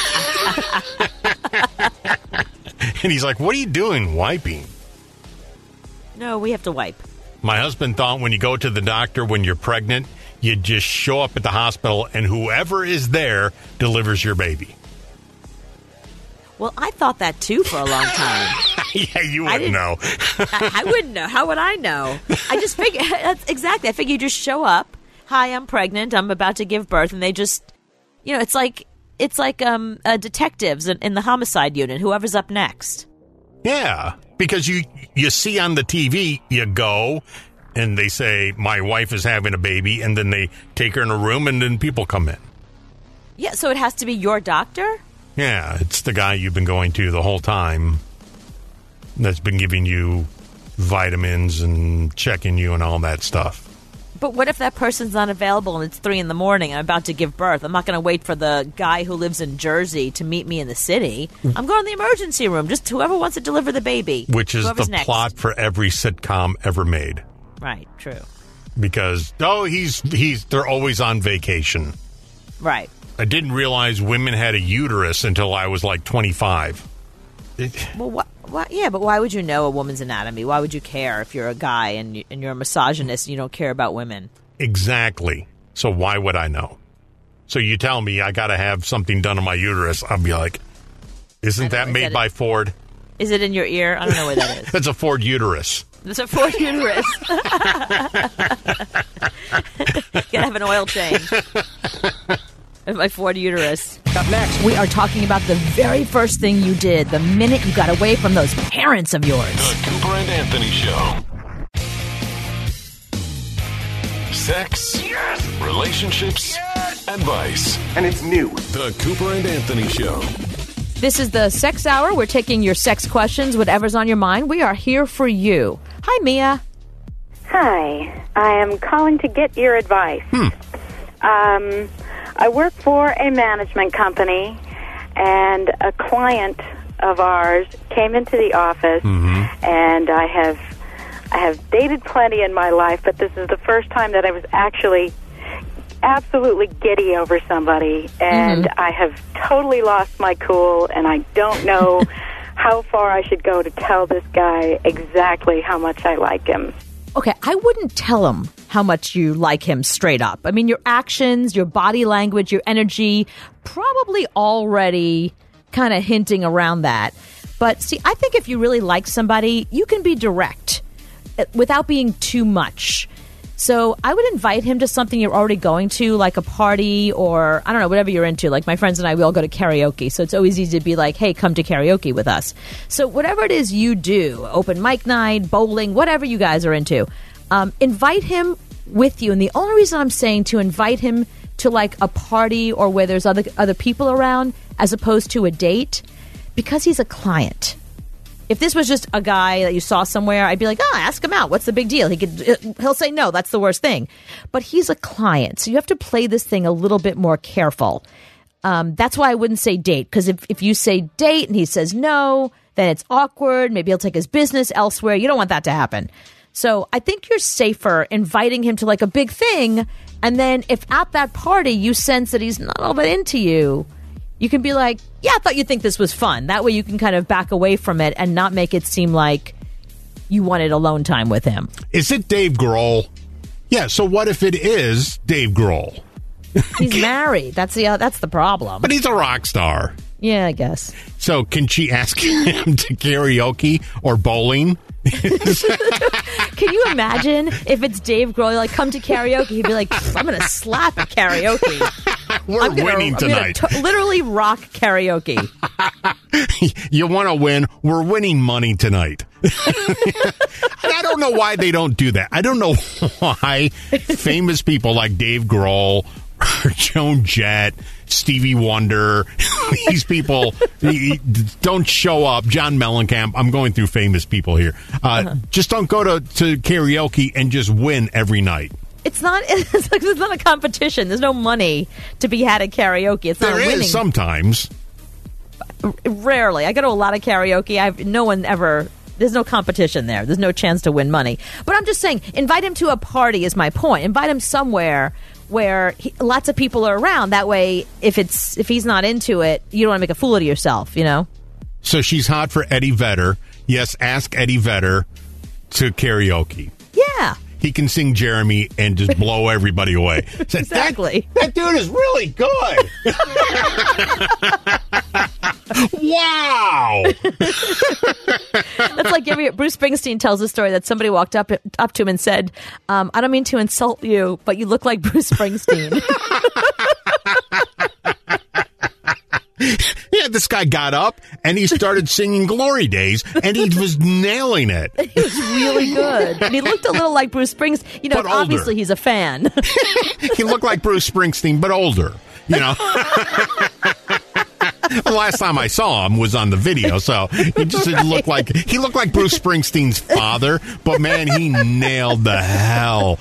And he's like, what are you doing wiping? No, we have to wipe. My husband thought when you go to the doctor when you're pregnant, you just show up at the hospital and whoever is there delivers your baby. Well, I thought that too for a long time. Yeah, you wouldn't know. I wouldn't know. How would I know? I just figured, that's exactly. I figured you just show up. Hi, I'm pregnant. I'm about to give birth. And they just, it's like detectives in the homicide unit, whoever's up next. Yeah, because you see on the TV, you go and they say, my wife is having a baby, and then they take her in a room and then people come in. Yeah, so it has to be your doctor? Yeah, it's the guy you've been going to the whole time that's been giving you vitamins and checking you and all that stuff. But what if that person's not available and it's 3 a.m. and I'm about to give birth? I'm not going to wait for the guy who lives in Jersey to meet me in the city. I'm going to the emergency room. Just whoever wants to deliver the baby. Which is Whoever's the next. plot for every sitcom ever made. Right, true. Because, they're always on vacation. Right. I didn't realize women had a uterus until I was like 25. Well, yeah, but why would you know a woman's anatomy? Why would you care if you're a guy and you're a misogynist and you don't care about women? Exactly. So why would I know? So you tell me I got to have something done on my uterus, I'll be like, isn't that made by Ford? Is it in your ear? I don't know where that is. That's a Ford uterus. It's a Ford uterus. Gotta have an oil change. My Ford uterus. Up next, we are talking about the very first thing you did the minute you got away from those parents of yours. The Cooper and Anthony Show. Sex, yes! Relationships, yes! Advice. And it's new. The Cooper and Anthony Show. This is the Sex Hour. We're taking your sex questions, whatever's on your mind. We are here for you. Hi, Mia. Hi. I am calling to get your advice. I work for a management company, and a client of ours came into the office, and I have dated plenty in my life, but this is the first time that I was actually absolutely giddy over somebody, and I have totally lost my cool, and I don't know how far I should go to tell this guy exactly how much I like him. Okay, I wouldn't tell him how much you like him straight up. I mean, your actions, your body language, your energy, probably already kind of hinting around that. But see, I think if you really like somebody, you can be direct without being too much. So I would invite him to something you're already going to, like a party or, I don't know, whatever you're into. Like my friends and I, we all go to karaoke. So it's always easy to be like, hey, come to karaoke with us. So whatever it is you do, open mic night, bowling, whatever you guys are into, invite him with you. And the only reason I'm saying to invite him to like a party or where there's other people around as opposed to a date, because he's a client. If this was just a guy that you saw somewhere, I'd be like, ask him out. What's the big deal? He'll say no. That's the worst thing. But he's a client, so you have to play this thing a little bit more careful. That's why I wouldn't say date, because if you say date and he says no, then it's awkward. Maybe he'll take his business elsewhere. You don't want that to happen. So I think you're safer inviting him to like a big thing, and then if at that party you sense that he's not all that into you, you can be like, yeah, I thought you'd think this was fun. That way you can kind of back away from it and not make it seem like you wanted alone time with him. Is it Dave Grohl? Yeah, so what if it is Dave Grohl? He's married. That's the problem. But he's a rock star. Yeah, I guess. So can she ask him to karaoke or bowling? Can you imagine if it's Dave Grohl, like, come to karaoke? He'd be like, I'm going to slap at karaoke. We're winning tonight. Literally rock karaoke. You want to win? We're winning money tonight. I don't know why they don't do that. I don't know why famous people like Dave Grohl, Joan Jett, Stevie Wonder, these people don't show up. John Mellencamp. I'm going through famous people here. Just don't go to karaoke and just win every night. It's not. It's like there's not a competition. There's no money to be had at karaoke. It's not There winning. is sometimes. Rarely. I go to a lot of karaoke. No one ever. There's no competition there. There's no chance to win money. But I'm just saying, invite him to a party is my point. Invite him somewhere where lots of people are around. That way, if he's not into it, you don't want to make a fool of yourself. You know. So she's hot for Eddie Vedder. Yes, ask Eddie Vedder to karaoke. Yeah. He can sing Jeremy and just blow everybody away. Exactly. That dude is really good. Wow. That's like Bruce Springsteen tells a story that somebody walked up to him and said, I don't mean to insult you, but you look like Bruce Springsteen. Yeah, this guy got up and he started singing Glory Days, and he was nailing it. He was really good. And he looked a little like Bruce Springsteen. You know, But older. obviously he's a fan. He looked like Bruce Springsteen, but older, you know. The last time I saw him was on the video, so he just looked like Bruce Springsteen's father. But man, he nailed the hell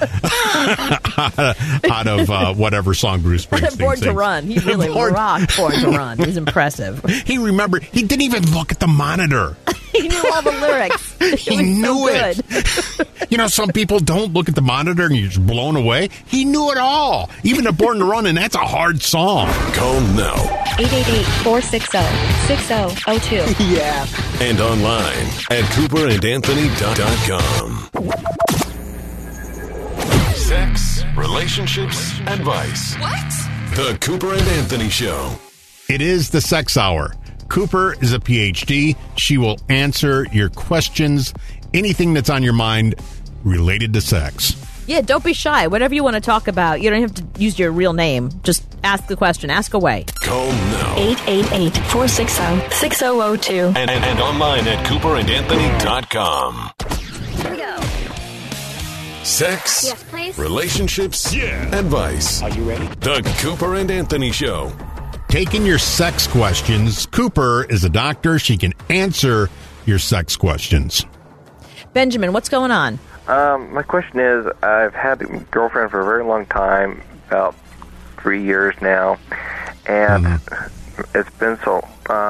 out of whatever song Bruce Springsteen Born sings. to Run. He really rocked Born to Run. He was impressive. He remembered. He didn't even look at the monitor. He knew all the lyrics. He knew it. You know, some people don't look at the monitor and you're just blown away. He knew it all. Even the Born to Run, and that's a hard song. Call now. 888-460-6002. Yeah. And online at CooperandAnthony.com. Sex, relationships, advice. What? The Cooper and Anthony Show. It is the Sex Hour. Cooper is a PhD. She will answer your questions, anything that's on your mind related to sex. Yeah, don't be shy. Whatever you want to talk about, you don't have to use your real name. Just ask the question. Ask away. Call now. 888-460-6002. And online at CooperandAnthony.com. Here we go. Sex, Yes, please. relationships, advice. Are you ready? The Cooper and Anthony Show. Taking your sex questions. Cooper is a doctor. She can answer your sex questions. Benjamin, what's going on? My question is, I've had a girlfriend for a very long time, about 3 years now, and it's been so,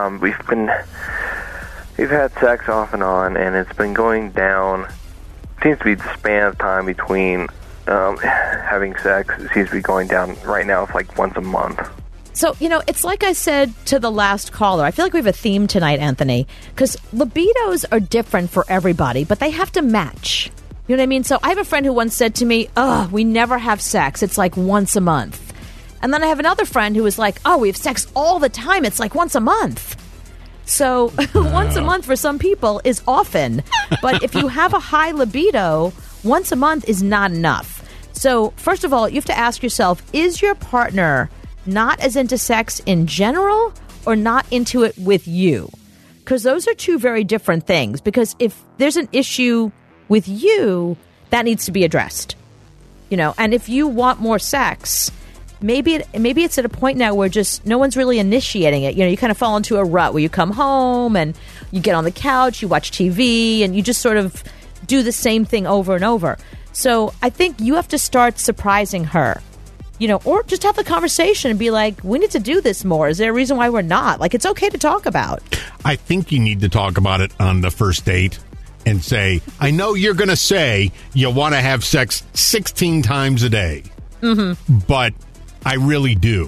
we've had sex off and on, and it's been going down. Seems to be the span of time between having sex. It seems to be going down right now. It's like once a month. So, you know, it's like I said to the last caller. I feel like we have a theme tonight, Anthony, because libidos are different for everybody, but they have to match. You know what I mean? So I have a friend who once said to me, we never have sex. It's like once a month. And then I have another friend who was like, we have sex all the time. It's like once a month. So once a month for some people is often. But if you have a high libido, once a month is not enough. So first of all, you have to ask yourself, is your partner not as into sex in general or not into it with you? Because those are two very different things. Because if there's an issue with you, that needs to be addressed. You know, and if you want more sex, maybe it's at a point now where just no one's really initiating it. You know, you kind of fall into a rut where you come home and you get on the couch, you watch TV, and you just sort of do the same thing over and over. So I think you have to start surprising her. You know, or just have the conversation and be like, we need to do this more. Is there a reason why we're not? Like, it's okay to talk about. I think you need to talk about it on the first date and say, I know you're going to say you want to have sex 16 times a day, but I really do.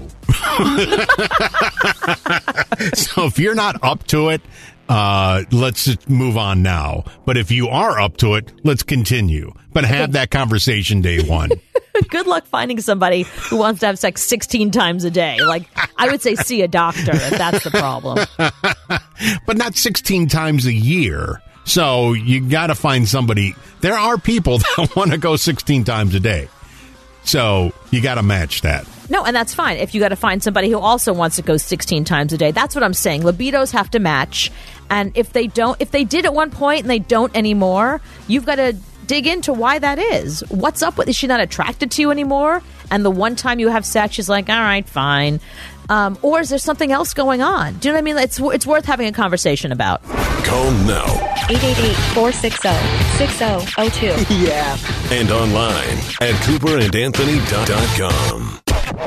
So if you're not up to it, let's just move on now. But if you are up to it, let's continue. But have that conversation day one. Good luck finding somebody who wants to have sex 16 times a day. Like, I would say see a doctor if that's the problem. But not 16 times a year. So you got to find somebody. There are people that want to go 16 times a day. So you got to match that. No, and that's fine. If you got to find somebody who also wants to go 16 times a day, that's what I'm saying. Libidos have to match. And if they did at one point and they don't anymore, you've got to dig into why that is. What's up with, is she not attracted to you anymore? And the one time you have sex, she's like, all right, fine. Or is there something else going on? Do you know what I mean? It's worth having a conversation about. Call now. 888-460-6002. 6002. Yeah. And online at CooperandAnthony.com.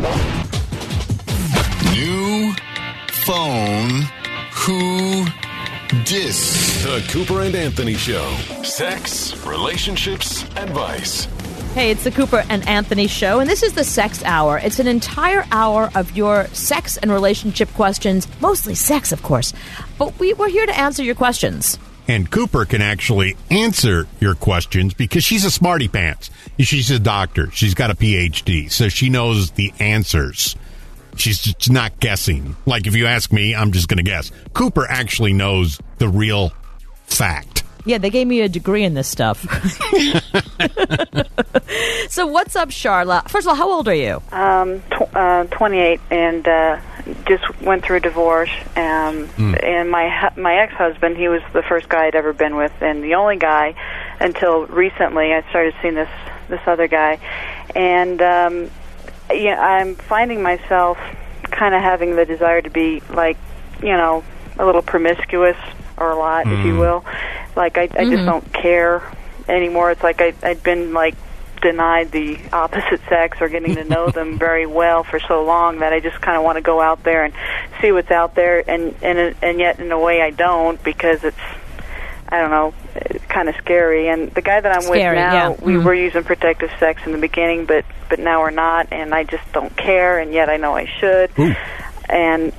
New phone. Who dis? The Cooper and Anthony Show. Sex, relationships, advice. Hey, it's the Cooper and Anthony Show, and this is the Sex Hour. It's an entire hour of your sex and relationship questions, mostly sex, of course. But we're here to answer your questions. And Cooper can actually answer your questions because she's a smarty pants. She's a doctor. She's got a PhD, so she knows the answers. She's just not guessing. Like if you ask me, I'm just going to guess. Cooper actually knows the real fact. Yeah, they gave me a degree in this stuff. So what's up, Charla? First of all, how old are you? 28, and just went through a divorce. And my ex-husband, he was the first guy I'd ever been with, and the only guy until recently. I started seeing this other guy, and I'm finding myself kind of having the desire to be like, a little promiscuous, or a lot, if you will. Like, I just don't care anymore. It's like I'd been, like, denied the opposite sex or getting to know them very well for so long that I just kind of want to go out there and see what's out there, and yet in a way I don't, because it's, I don't know, it's kind of scary. And the guy that I'm with now, we were using protective sex in the beginning, but now we're not, and I just don't care, and yet I know I should. And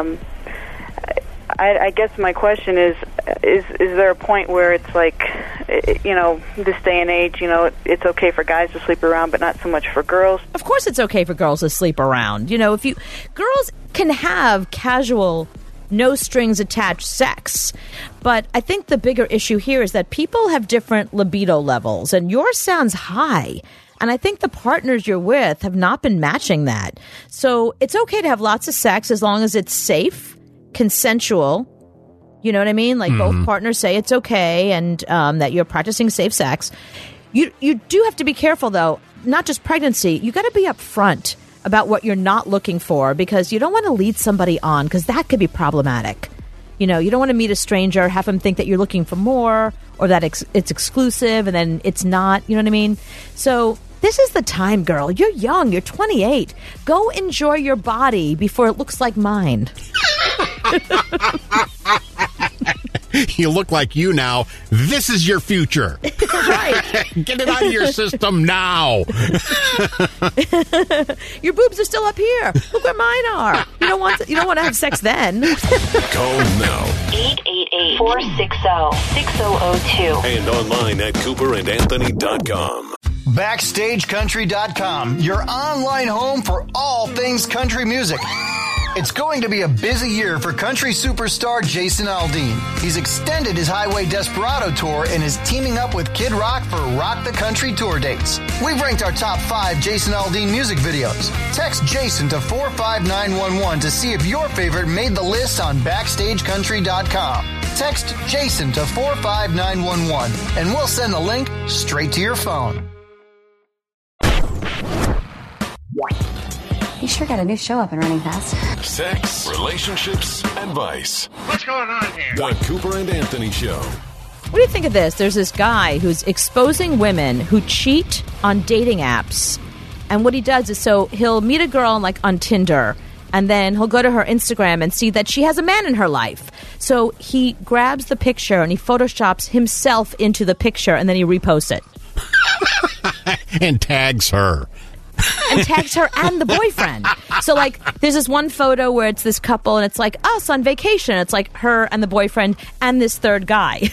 I guess my question is there a point where it's like, this day and age, it's okay for guys to sleep around, but not so much for girls? Of course it's okay for girls to sleep around. Girls can have casual, no strings attached sex. But I think the bigger issue here is that people have different libido levels, and yours sounds high. And I think the partners you're with have not been matching that. So it's okay to have lots of sex as long as it's safe, consensual, you know what I mean? Like both partners say it's okay, and that you're practicing safe sex. You do have to be careful, though, not just pregnancy. You got to be upfront about what you're not looking for, because you don't want to lead somebody on, because that could be problematic. You don't want to meet a stranger, have them think that you're looking for more, or that it's exclusive, and then it's not, you know what I mean? So this is the time, girl. You're young. You're 28. Go enjoy your body before it looks like mine. You look like you now. This is your future. Right. Get it out of your system now. Your boobs are still up here. Look where mine are. You don't want to have sex then. Call now. 888-460-6002. And online at CooperandAnthony.com. BackstageCountry.com, your online home for all things country music. It's going to be a busy year for country superstar Jason Aldean. He's extended his Highway Desperado tour and is teaming up with Kid Rock for Rock the Country tour dates. We've ranked our top 5 Jason Aldean music videos. Text Jason to 45911 to see if your favorite made the list on BackstageCountry.com. Text Jason to 45911 and we'll send the link straight to your phone. You sure got a new show up and running fast. Sex, relationships, advice. What's going on here? The Cooper and Anthony Show. What do you think of this? There's this guy who's exposing women who cheat on dating apps. And what he does is, so he'll meet a girl on Tinder, and then he'll go to her Instagram and see that she has a man in her life. So he grabs the picture and he photoshops himself into the picture, and then he reposts it. And tags her. And tags her and the boyfriend. So, there's this one photo where it's this couple, and it's like us on vacation. It's like her and the boyfriend and this third guy.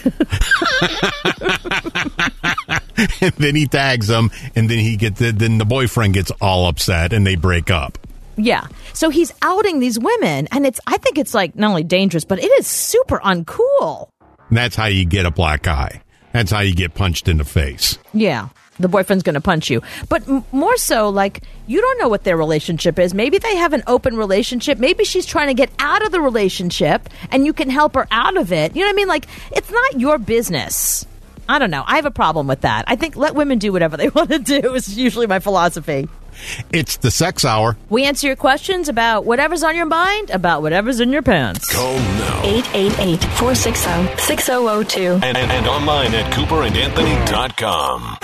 And then he tags them, and then then the boyfriend gets all upset, and they break up. Yeah. So he's outing these women, and I think it's not only dangerous, but it is super uncool. And that's how you get a black eye. That's how you get punched in the face. Yeah. The boyfriend's going to punch you. But more so, you don't know what their relationship is. Maybe they have an open relationship. Maybe she's trying to get out of the relationship, and you can help her out of it. You know what I mean? It's not your business. I don't know. I have a problem with that. I think let women do whatever they want to do is usually my philosophy. It's the Sex Hour. We answer your questions about whatever's on your mind, about whatever's in your pants. Call now. 888-460-6002. And online at CooperandAnthony.com.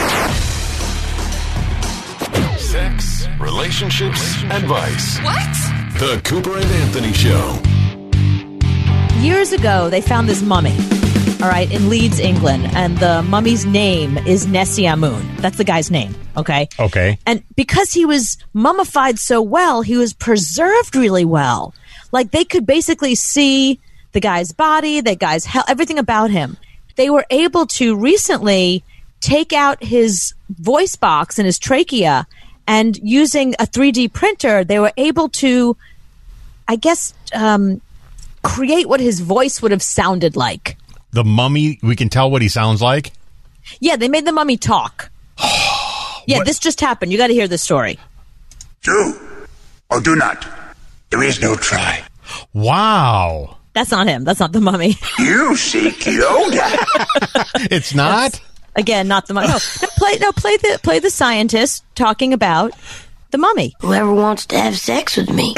Sex, relationships, advice. What? The Cooper and Anthony Show. Years ago, they found this mummy, all right, in Leeds, England, and the mummy's name is Nessie Amun. That's the guy's name, okay? Okay. And because he was mummified so well, he was preserved really well. Like, they could basically see the guy's body, the guy's health, everything about him. They were able to recently take out his voice box and his trachea, and using a 3D printer, they were able to, I guess, create what his voice would have sounded like. The mummy, we can tell what he sounds like? Yeah, they made the mummy talk. Yeah, this just happened. You got to hear this story. Do or do not. There is no try. Wow. That's not him. That's not the mummy. You seek Yoda. It's not? Again, not the mummy. Play the scientist talking about the mummy. Whoever wants to have sex with me.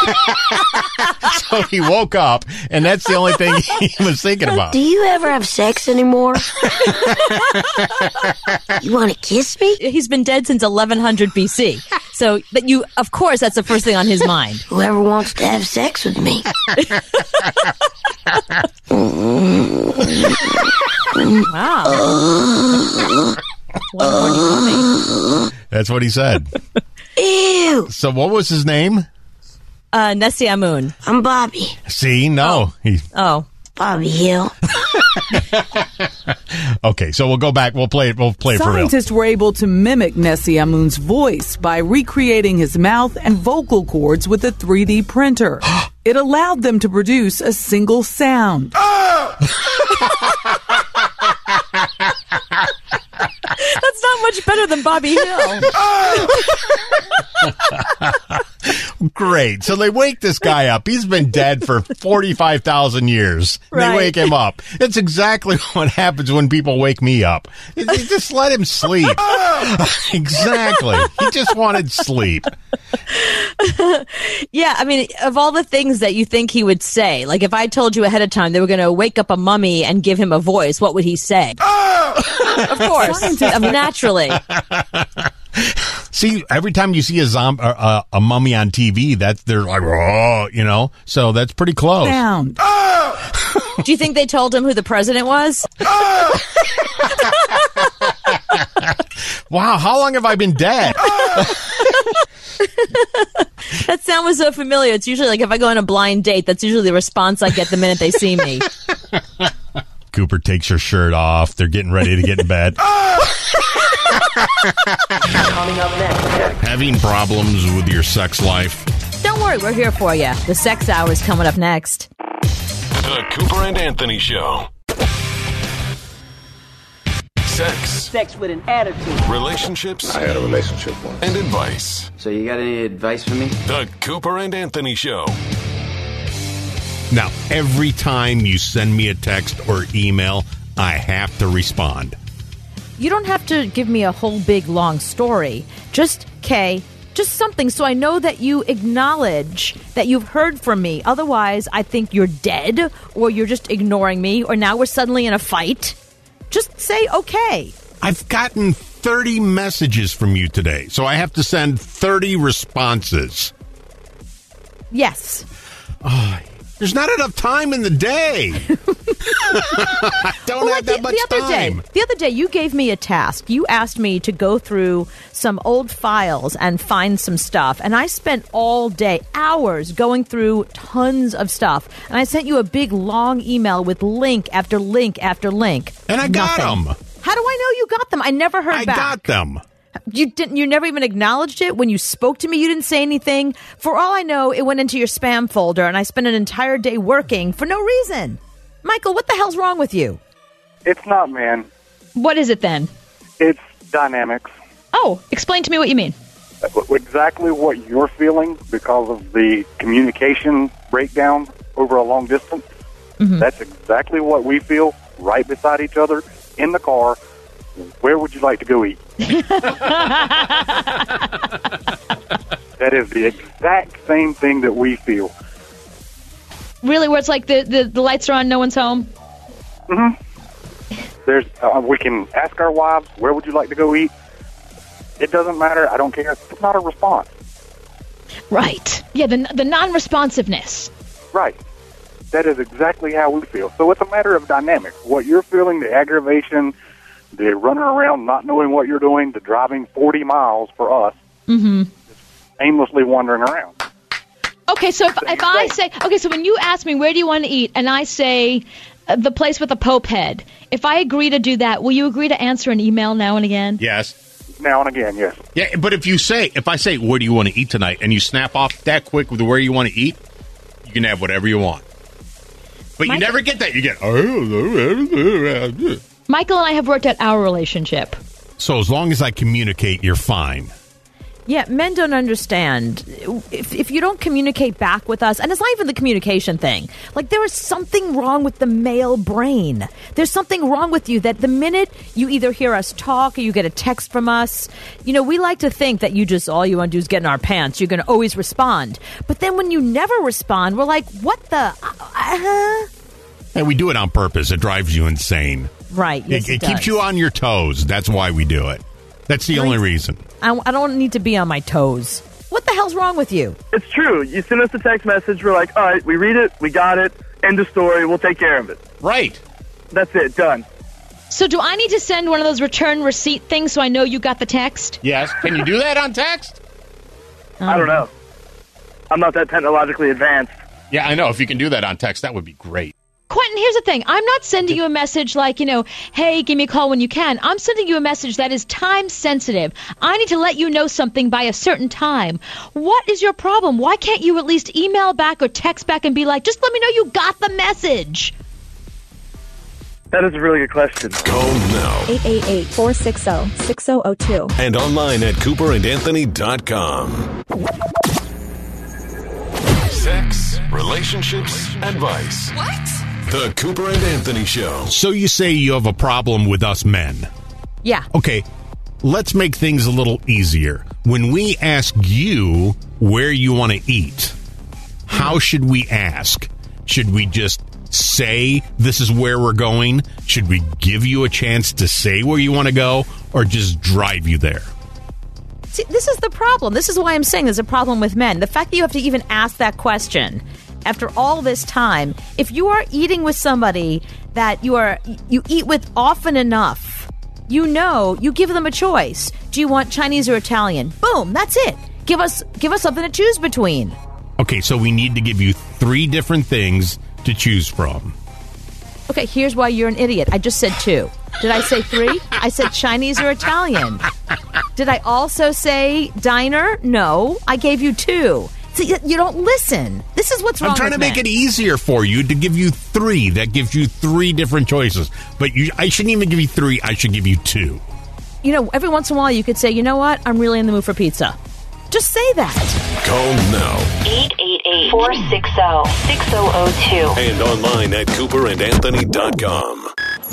So he woke up, and that's the only thing he was thinking about. Do you ever have sex anymore? You want to kiss me? He's been dead since 1100 BC. So, of course, that's the first thing on his mind. Whoever wants to have sex with me. Wow. What a horny mummy. That's what he said. Ew. So what was his name? Nessie Amun. I'm Bobby. See, no. Bobby Hill. Okay, so we'll go back. We'll play it for real. Scientists were able to mimic Nessie Amun's voice by recreating his mouth and vocal cords with a 3D printer. It allowed them to produce a single sound. That's not much better than Bobby Hill. Great. So they wake this guy up. He's been dead for 45,000 years. Right. They wake him up. It's exactly what happens when people wake me up. They just let him sleep. Exactly. He just wanted sleep. Yeah, I mean, of all the things that you think he would say, like if I told you ahead of time they were going to wake up a mummy and give him a voice, what would he say? Of course, naturally. See, every time you see a mummy on TV, they're like, oh, so that's pretty close. Sound. Do you think they told him who the president was? Wow, how long have I been dead? That sound was so familiar. It's usually like if I go on a blind date, that's usually the response I get the minute they see me. Cooper takes her shirt off. They're getting ready to get in bed. Coming up next. Having problems with your sex life? Don't worry, we're here for you. The Sex Hour is coming up next. The Cooper and Anthony Show. Sex with an attitude. Relationships. I had a relationship once. And advice. So you got any advice for me? The Cooper and Anthony Show. Now, every time you send me a text or email, I have to respond. You don't have to give me a whole big long story. Just something so I know that you acknowledge that you've heard from me. Otherwise, I think you're dead or you're just ignoring me or now we're suddenly in a fight. Just say okay. I've gotten 30 messages from you today, so I have to send 30 responses. Yes. There's not enough time in the day. I don't have that much time. The other day, you gave me a task. You asked me to go through some old files and find some stuff. And I spent all day, hours, going through tons of stuff. And I sent you a big, long email with link after link after link. And I got them. How do I know you got them? I never heard back. I got them. You didn't. You never even acknowledged it when you spoke to me. You didn't say anything. For all I know, it went into your spam folder, and I spent an entire day working for no reason. Michael, what the hell's wrong with you? It's not, man. What is it then? It's dynamics. Oh, explain to me what you mean. Exactly what you're feeling because of the communication breakdown over a long distance. Mm-hmm. That's exactly what we feel right beside each other in the car where would you like to go eat? That is the exact same thing that we feel. Really, where it's like the lights are on, no one's home? Mm-hmm. We can ask our wives, where would you like to go eat? It doesn't matter. I don't care. It's not a response. Right. Yeah, the non-responsiveness. Right. That is exactly how we feel. So it's a matter of dynamics. What you're feeling, the aggravation, the running around not knowing what you're doing, the driving 40 miles for us, aimlessly wandering around. Okay, so if I say, so when you ask me, where do you want to eat, and I say the place with the Pope head, if I agree to do that, will you agree to answer an email now and again? Yes. Now and again, yes. Yeah, but if I say, where do you want to eat tonight, and you snap off that quick with where you want to eat, you can have whatever you want. But you never get that. You get, Michael and I have worked out our relationship. So as long as I communicate, you're fine. Yeah, men don't understand. If you don't communicate back with us, and it's not even the communication thing, like there is something wrong with the male brain. There's something wrong with you that the minute you either hear us talk or you get a text from us, we like to think that all you want to do is get in our pants. You're going to always respond. But then when you never respond, we're like, what the? And we do it on purpose. It drives you insane. Right. Yes, it keeps you on your toes. That's why we do it. That's the only reason. I don't need to be on my toes. What the hell's wrong with you? It's true. You send us a text message. We're like, all right, we read it. We got it. End of story. We'll take care of it. Right. That's it. Done. So do I need to send one of those return receipt things so I know you got the text? Yes. Can you do that on text? I don't know. I'm not that technologically advanced. Yeah, I know. If you can do that on text, that would be great. Quentin, here's the thing. I'm not sending you a message like, hey, give me a call when you can. I'm sending you a message that is time sensitive. I need to let you know something by a certain time. What is your problem? Why can't you at least email back or text back and be like, just let me know you got the message? That is a really good question. Call now. 888-460-6002. And online at CooperandAnthony.com. Sex, relationships, advice. What? The Cooper and Anthony Show. So you say you have a problem with us men. Yeah. Okay, let's make things a little easier. When we ask you where you want to eat, how should we ask? Should we just say this is where we're going? Should we give you a chance to say where you want to go, or just drive you there? See, this is the problem. This is why I'm saying there's a problem with men. The fact that you have to even ask that question after all this time, if you are eating with somebody that you eat with often enough, you give them a choice. Do you want Chinese or Italian? Boom, that's it. Give us something to choose between. Okay, so we need to give you 3 different things to choose from. Okay, here's why you're an idiot. I just said 2. Did I say 3? I said Chinese or Italian. Did I also say diner? No, I gave you 2. See, you don't listen. This is what's wrong with men. I'm trying to make it easier for you to give you 3. That gives you 3 different choices. But I shouldn't even give you 3. I should give you 2. Every once in a while you could say, you know what? I'm really in the mood for pizza. Just say that. Call now. 888-460-6002. And online at CooperandAnthony.com.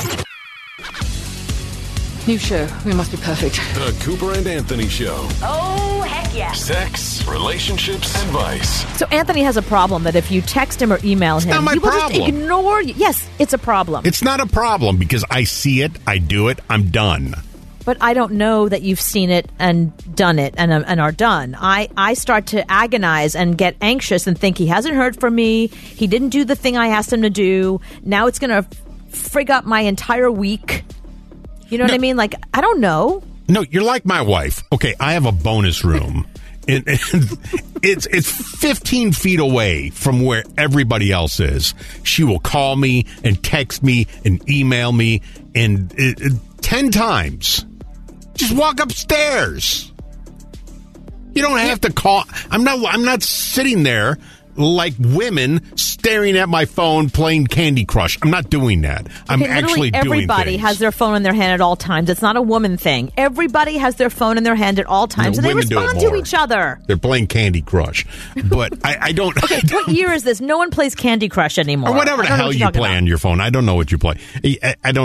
New show. We must be perfect. The Cooper and Anthony Show. Oh, heck yeah. Sex, relationships, advice. So Anthony has a problem that if you text him or email him, not my he will problem. just ignore you. Yes, it's a problem. It's not a problem because I see it, I do it, I'm done. But I don't know that you've seen it and done it and are done. I start to agonize and get anxious and think he hasn't heard from me. He didn't do the thing I asked him to do. Now it's going to frig up my entire week. You know what I mean? Like, I don't know. No, you're like my wife. Okay, I have a bonus room. And it's 15 feet away from where everybody else is. She will call me and text me and email me 10 times. Just walk upstairs. You don't have to call. I'm not sitting there like women staring at my phone playing Candy Crush. I'm not doing that. I'm actually doing things. Everybody has their phone in their hand at all times. It's not a woman thing. Everybody has their phone in their hand at all times, and they respond to each other. They're playing Candy Crush. But I don't... Okay, what year is this? No one plays Candy Crush anymore. Or whatever the hell you play on your phone. I don't know what you play. I don't know.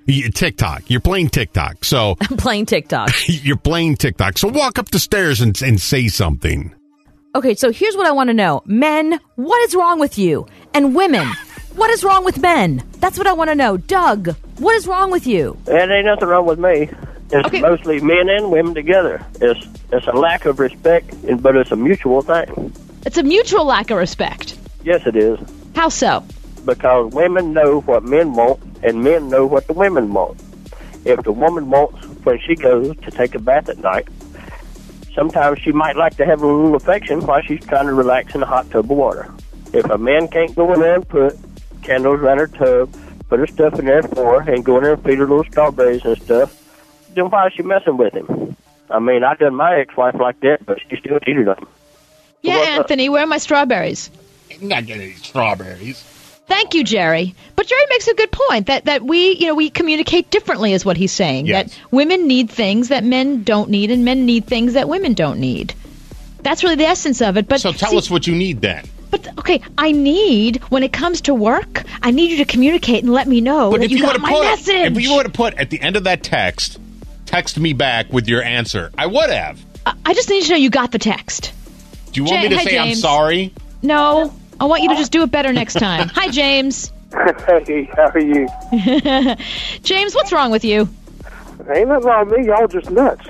TikTok. You're playing TikTok. So I'm playing TikTok. You're playing TikTok. So walk up the stairs and say something. Okay, so here's what I want to know. Men, what is wrong with you? And women, what is wrong with men? That's what I want to know. Doug, what is wrong with you? There ain't nothing wrong with me. It's mostly men and women together. It's a lack of respect, but it's a mutual thing. It's a mutual lack of respect. Yes, it is. How so? Because women know what men want, and men know what the women want. If the woman wants, when she goes to take a bath at night, sometimes she might like to have a little affection while she's trying to relax in a hot tub of water. If a man can't go in there and put candles around her tub, put her stuff in there for her, and go in there and feed her little strawberries and stuff, then why is she messing with him? I mean, I done my ex-wife like that, but she still cheated on him. Yeah, Anthony, where are my strawberries? You're not getting any strawberries. Thank you, Jerry. But Jerry makes a good point that we communicate differently is what he's saying. Yes. That women need things that men don't need, and men need things that women don't need. That's really the essence of it. But so tell us what you need then. But, okay, I need, when it comes to work, I need you to communicate and let me know that you got my message. If you would have put at the end of that text me back with your answer, I would have. I just need to know you got the text. Do you want me to say James. I'm sorry? No, I want you to just do it better next time. Hi, James. Hey, how are you? James, what's wrong with you? Ain't nothing wrong with me. Y'all just nuts.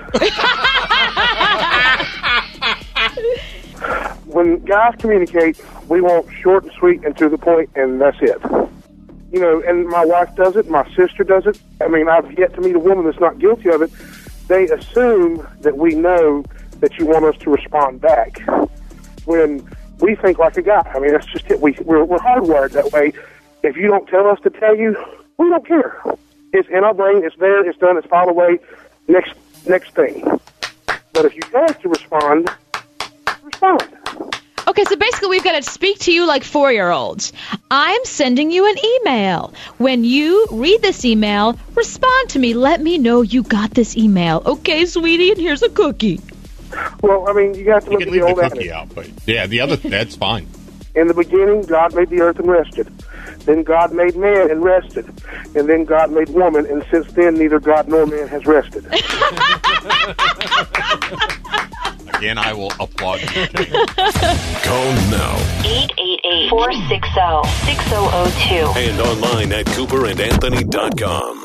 When guys communicate, we want short and sweet and to the point, and that's it. You know, and my wife does it, my sister does it. I mean, I've yet to meet a woman that's not guilty of it. They assume that we know that you want us to respond back when we think like a guy. I mean, that's just it. We're hardwired that way. If you don't tell us to tell you, we don't care. It's in our brain. It's there. It's done. It's filed away. Next thing. But if you tell us to respond, respond. Okay, so basically we've got to speak to you like 4-year-olds. I'm sending you an email. When you read this email, respond to me. Let me know you got this email. Okay, sweetie, and here's a cookie. Well, I mean, you got to look at the old cookie out, but yeah, the other that's fine. In the beginning, God made the earth and rested. Then God made man and rested. And then God made woman, and since then, neither God nor man has rested. Again, I will applaud you. Call now. 888-460-6002. And online at CooperandAnthony.com.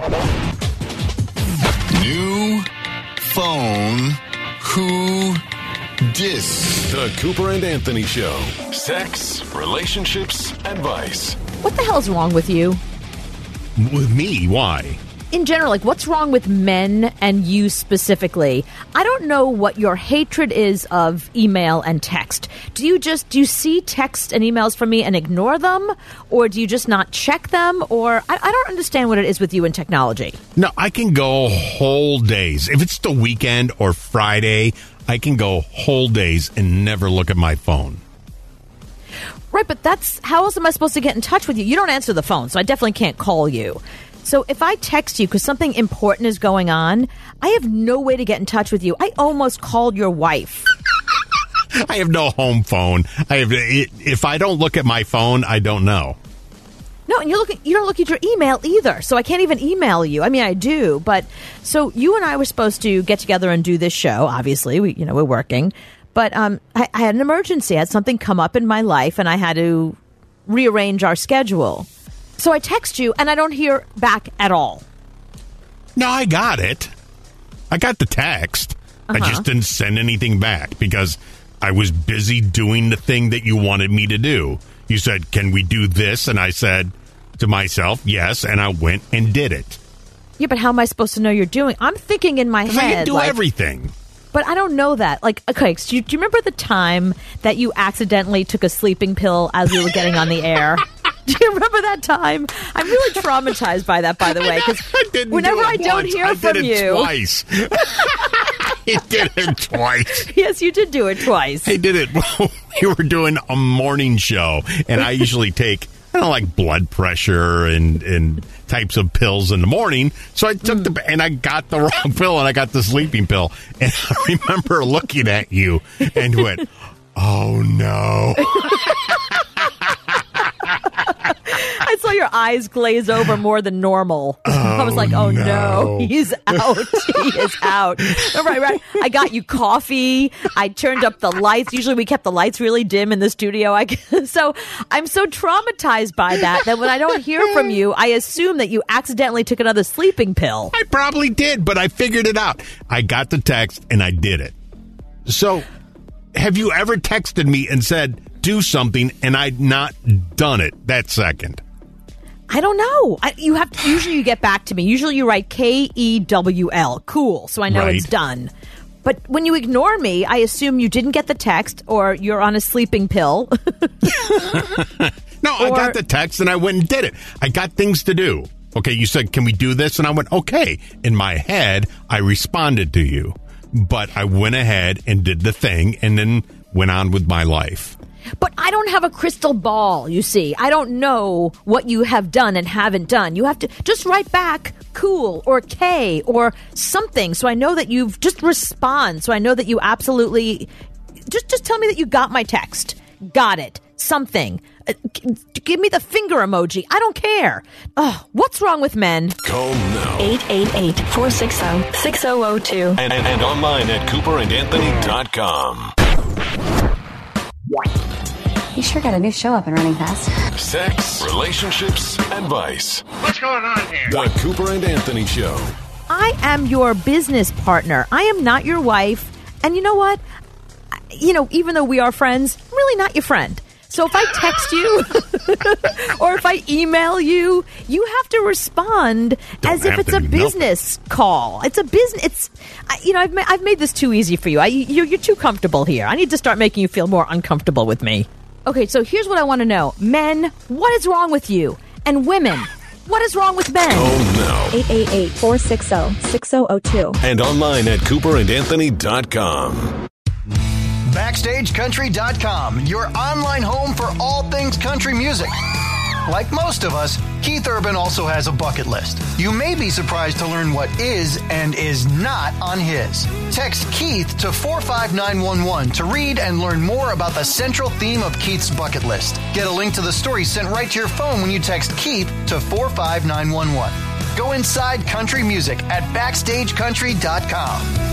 New phone. Who dis? The Cooper and Anthony Show. Sex, relationships, advice. What the hell's wrong with you? With me? Why? In general, like, what's wrong with men and you specifically? I don't know what your hatred is of email and text. Do you see text and emails from me and ignore them? Or do you just not check them? Or I don't understand what it is with you and technology. No, I can go whole days. If it's the weekend or Friday, I can go whole days and never look at my phone. Right, but how else am I supposed to get in touch with you? You don't answer the phone, so I definitely can't call you. So if I text you because something important is going on, I have no way to get in touch with you. I almost called your wife. I have no home phone. If I don't look at my phone, I don't know. No, and you don't look at your email either, so I can't even email you. I mean, I do, but so you and I were supposed to get together and do this show. Obviously, we're working, but I had an emergency. I had something come up in my life, and I had to rearrange our schedule. So I text you, and I don't hear back at all. No, I got it. I got the text. I just didn't send anything back because I was busy doing the thing that you wanted me to do. You said, can we do this? And I said to myself, yes, and I went and did it. Yeah, but how am I supposed to know you're doing? I'm thinking in my head. I can do everything. But I don't know that. Like, okay, so do you remember the time that you accidentally took a sleeping pill as we were getting on the air? Do you remember that time? I'm really traumatized by that, by the way, because whenever I don't hear from you... I did it twice. He did it twice. Yes, you did do it twice. I did it. We were doing a morning show, and I usually take, like blood pressure and types of pills in the morning. So I took and I got the wrong pill, and I got the sleeping pill. And I remember looking at you and went, oh, no. I saw your eyes glaze over more than normal. I was like, oh no, he's out. He is out. Right. I got you coffee. I turned up the lights. Usually we kept the lights really dim in the studio. So I'm so traumatized by that when I don't hear from you, I assume that you accidentally took another sleeping pill. I probably did, but I figured it out. I got the text and I did it. So have you ever texted me and said, do something, and I'd not done it that second? I don't know. Usually you get back to me. Usually you write KEWL. Cool. So I know it's done. But when you ignore me, I assume you didn't get the text or you're on a sleeping pill. No, I got the text and I went and did it. I got things to do. Okay, you said, can we do this? And I went, okay. In my head, I responded to you. But I went ahead and did the thing and then went on with my life. But I don't have a crystal ball, you see. I don't know what you have done and haven't done. You have to just write back cool or K or something so I know that you've just respond. So I know that you absolutely just tell me that you got my text. Got it. Something. Give me the finger emoji. I don't care. Oh, what's wrong with men? Call now. 888-460-6002. And online at CooperandAnthony.com. You sure got a new show up and running fast. Sex, relationships, advice. What's going on here? The Cooper and Anthony Show. I am your business partner. I am not your wife. And you know what? Even though we are friends, I'm really not your friend. So if I text you or if I email you, you have to respond as if it's a business call. It's a business. I've made this too easy for you. You're too comfortable here. I need to start making you feel more uncomfortable with me. Okay, so here's what I want to know. Men, what is wrong with you? And women, what is wrong with men? Call now. 888-460-6002. And online at CooperandAnthony.com. BackstageCountry.com, your online home for all things country music. Like most of us, Keith Urban also has a bucket list. You may be surprised to learn what is and is not on his. Text Keith to 45911 to read and learn more about the central theme of Keith's bucket list. Get a link to the story sent right to your phone when you text Keith to 45911. Go inside country music at BackstageCountry.com.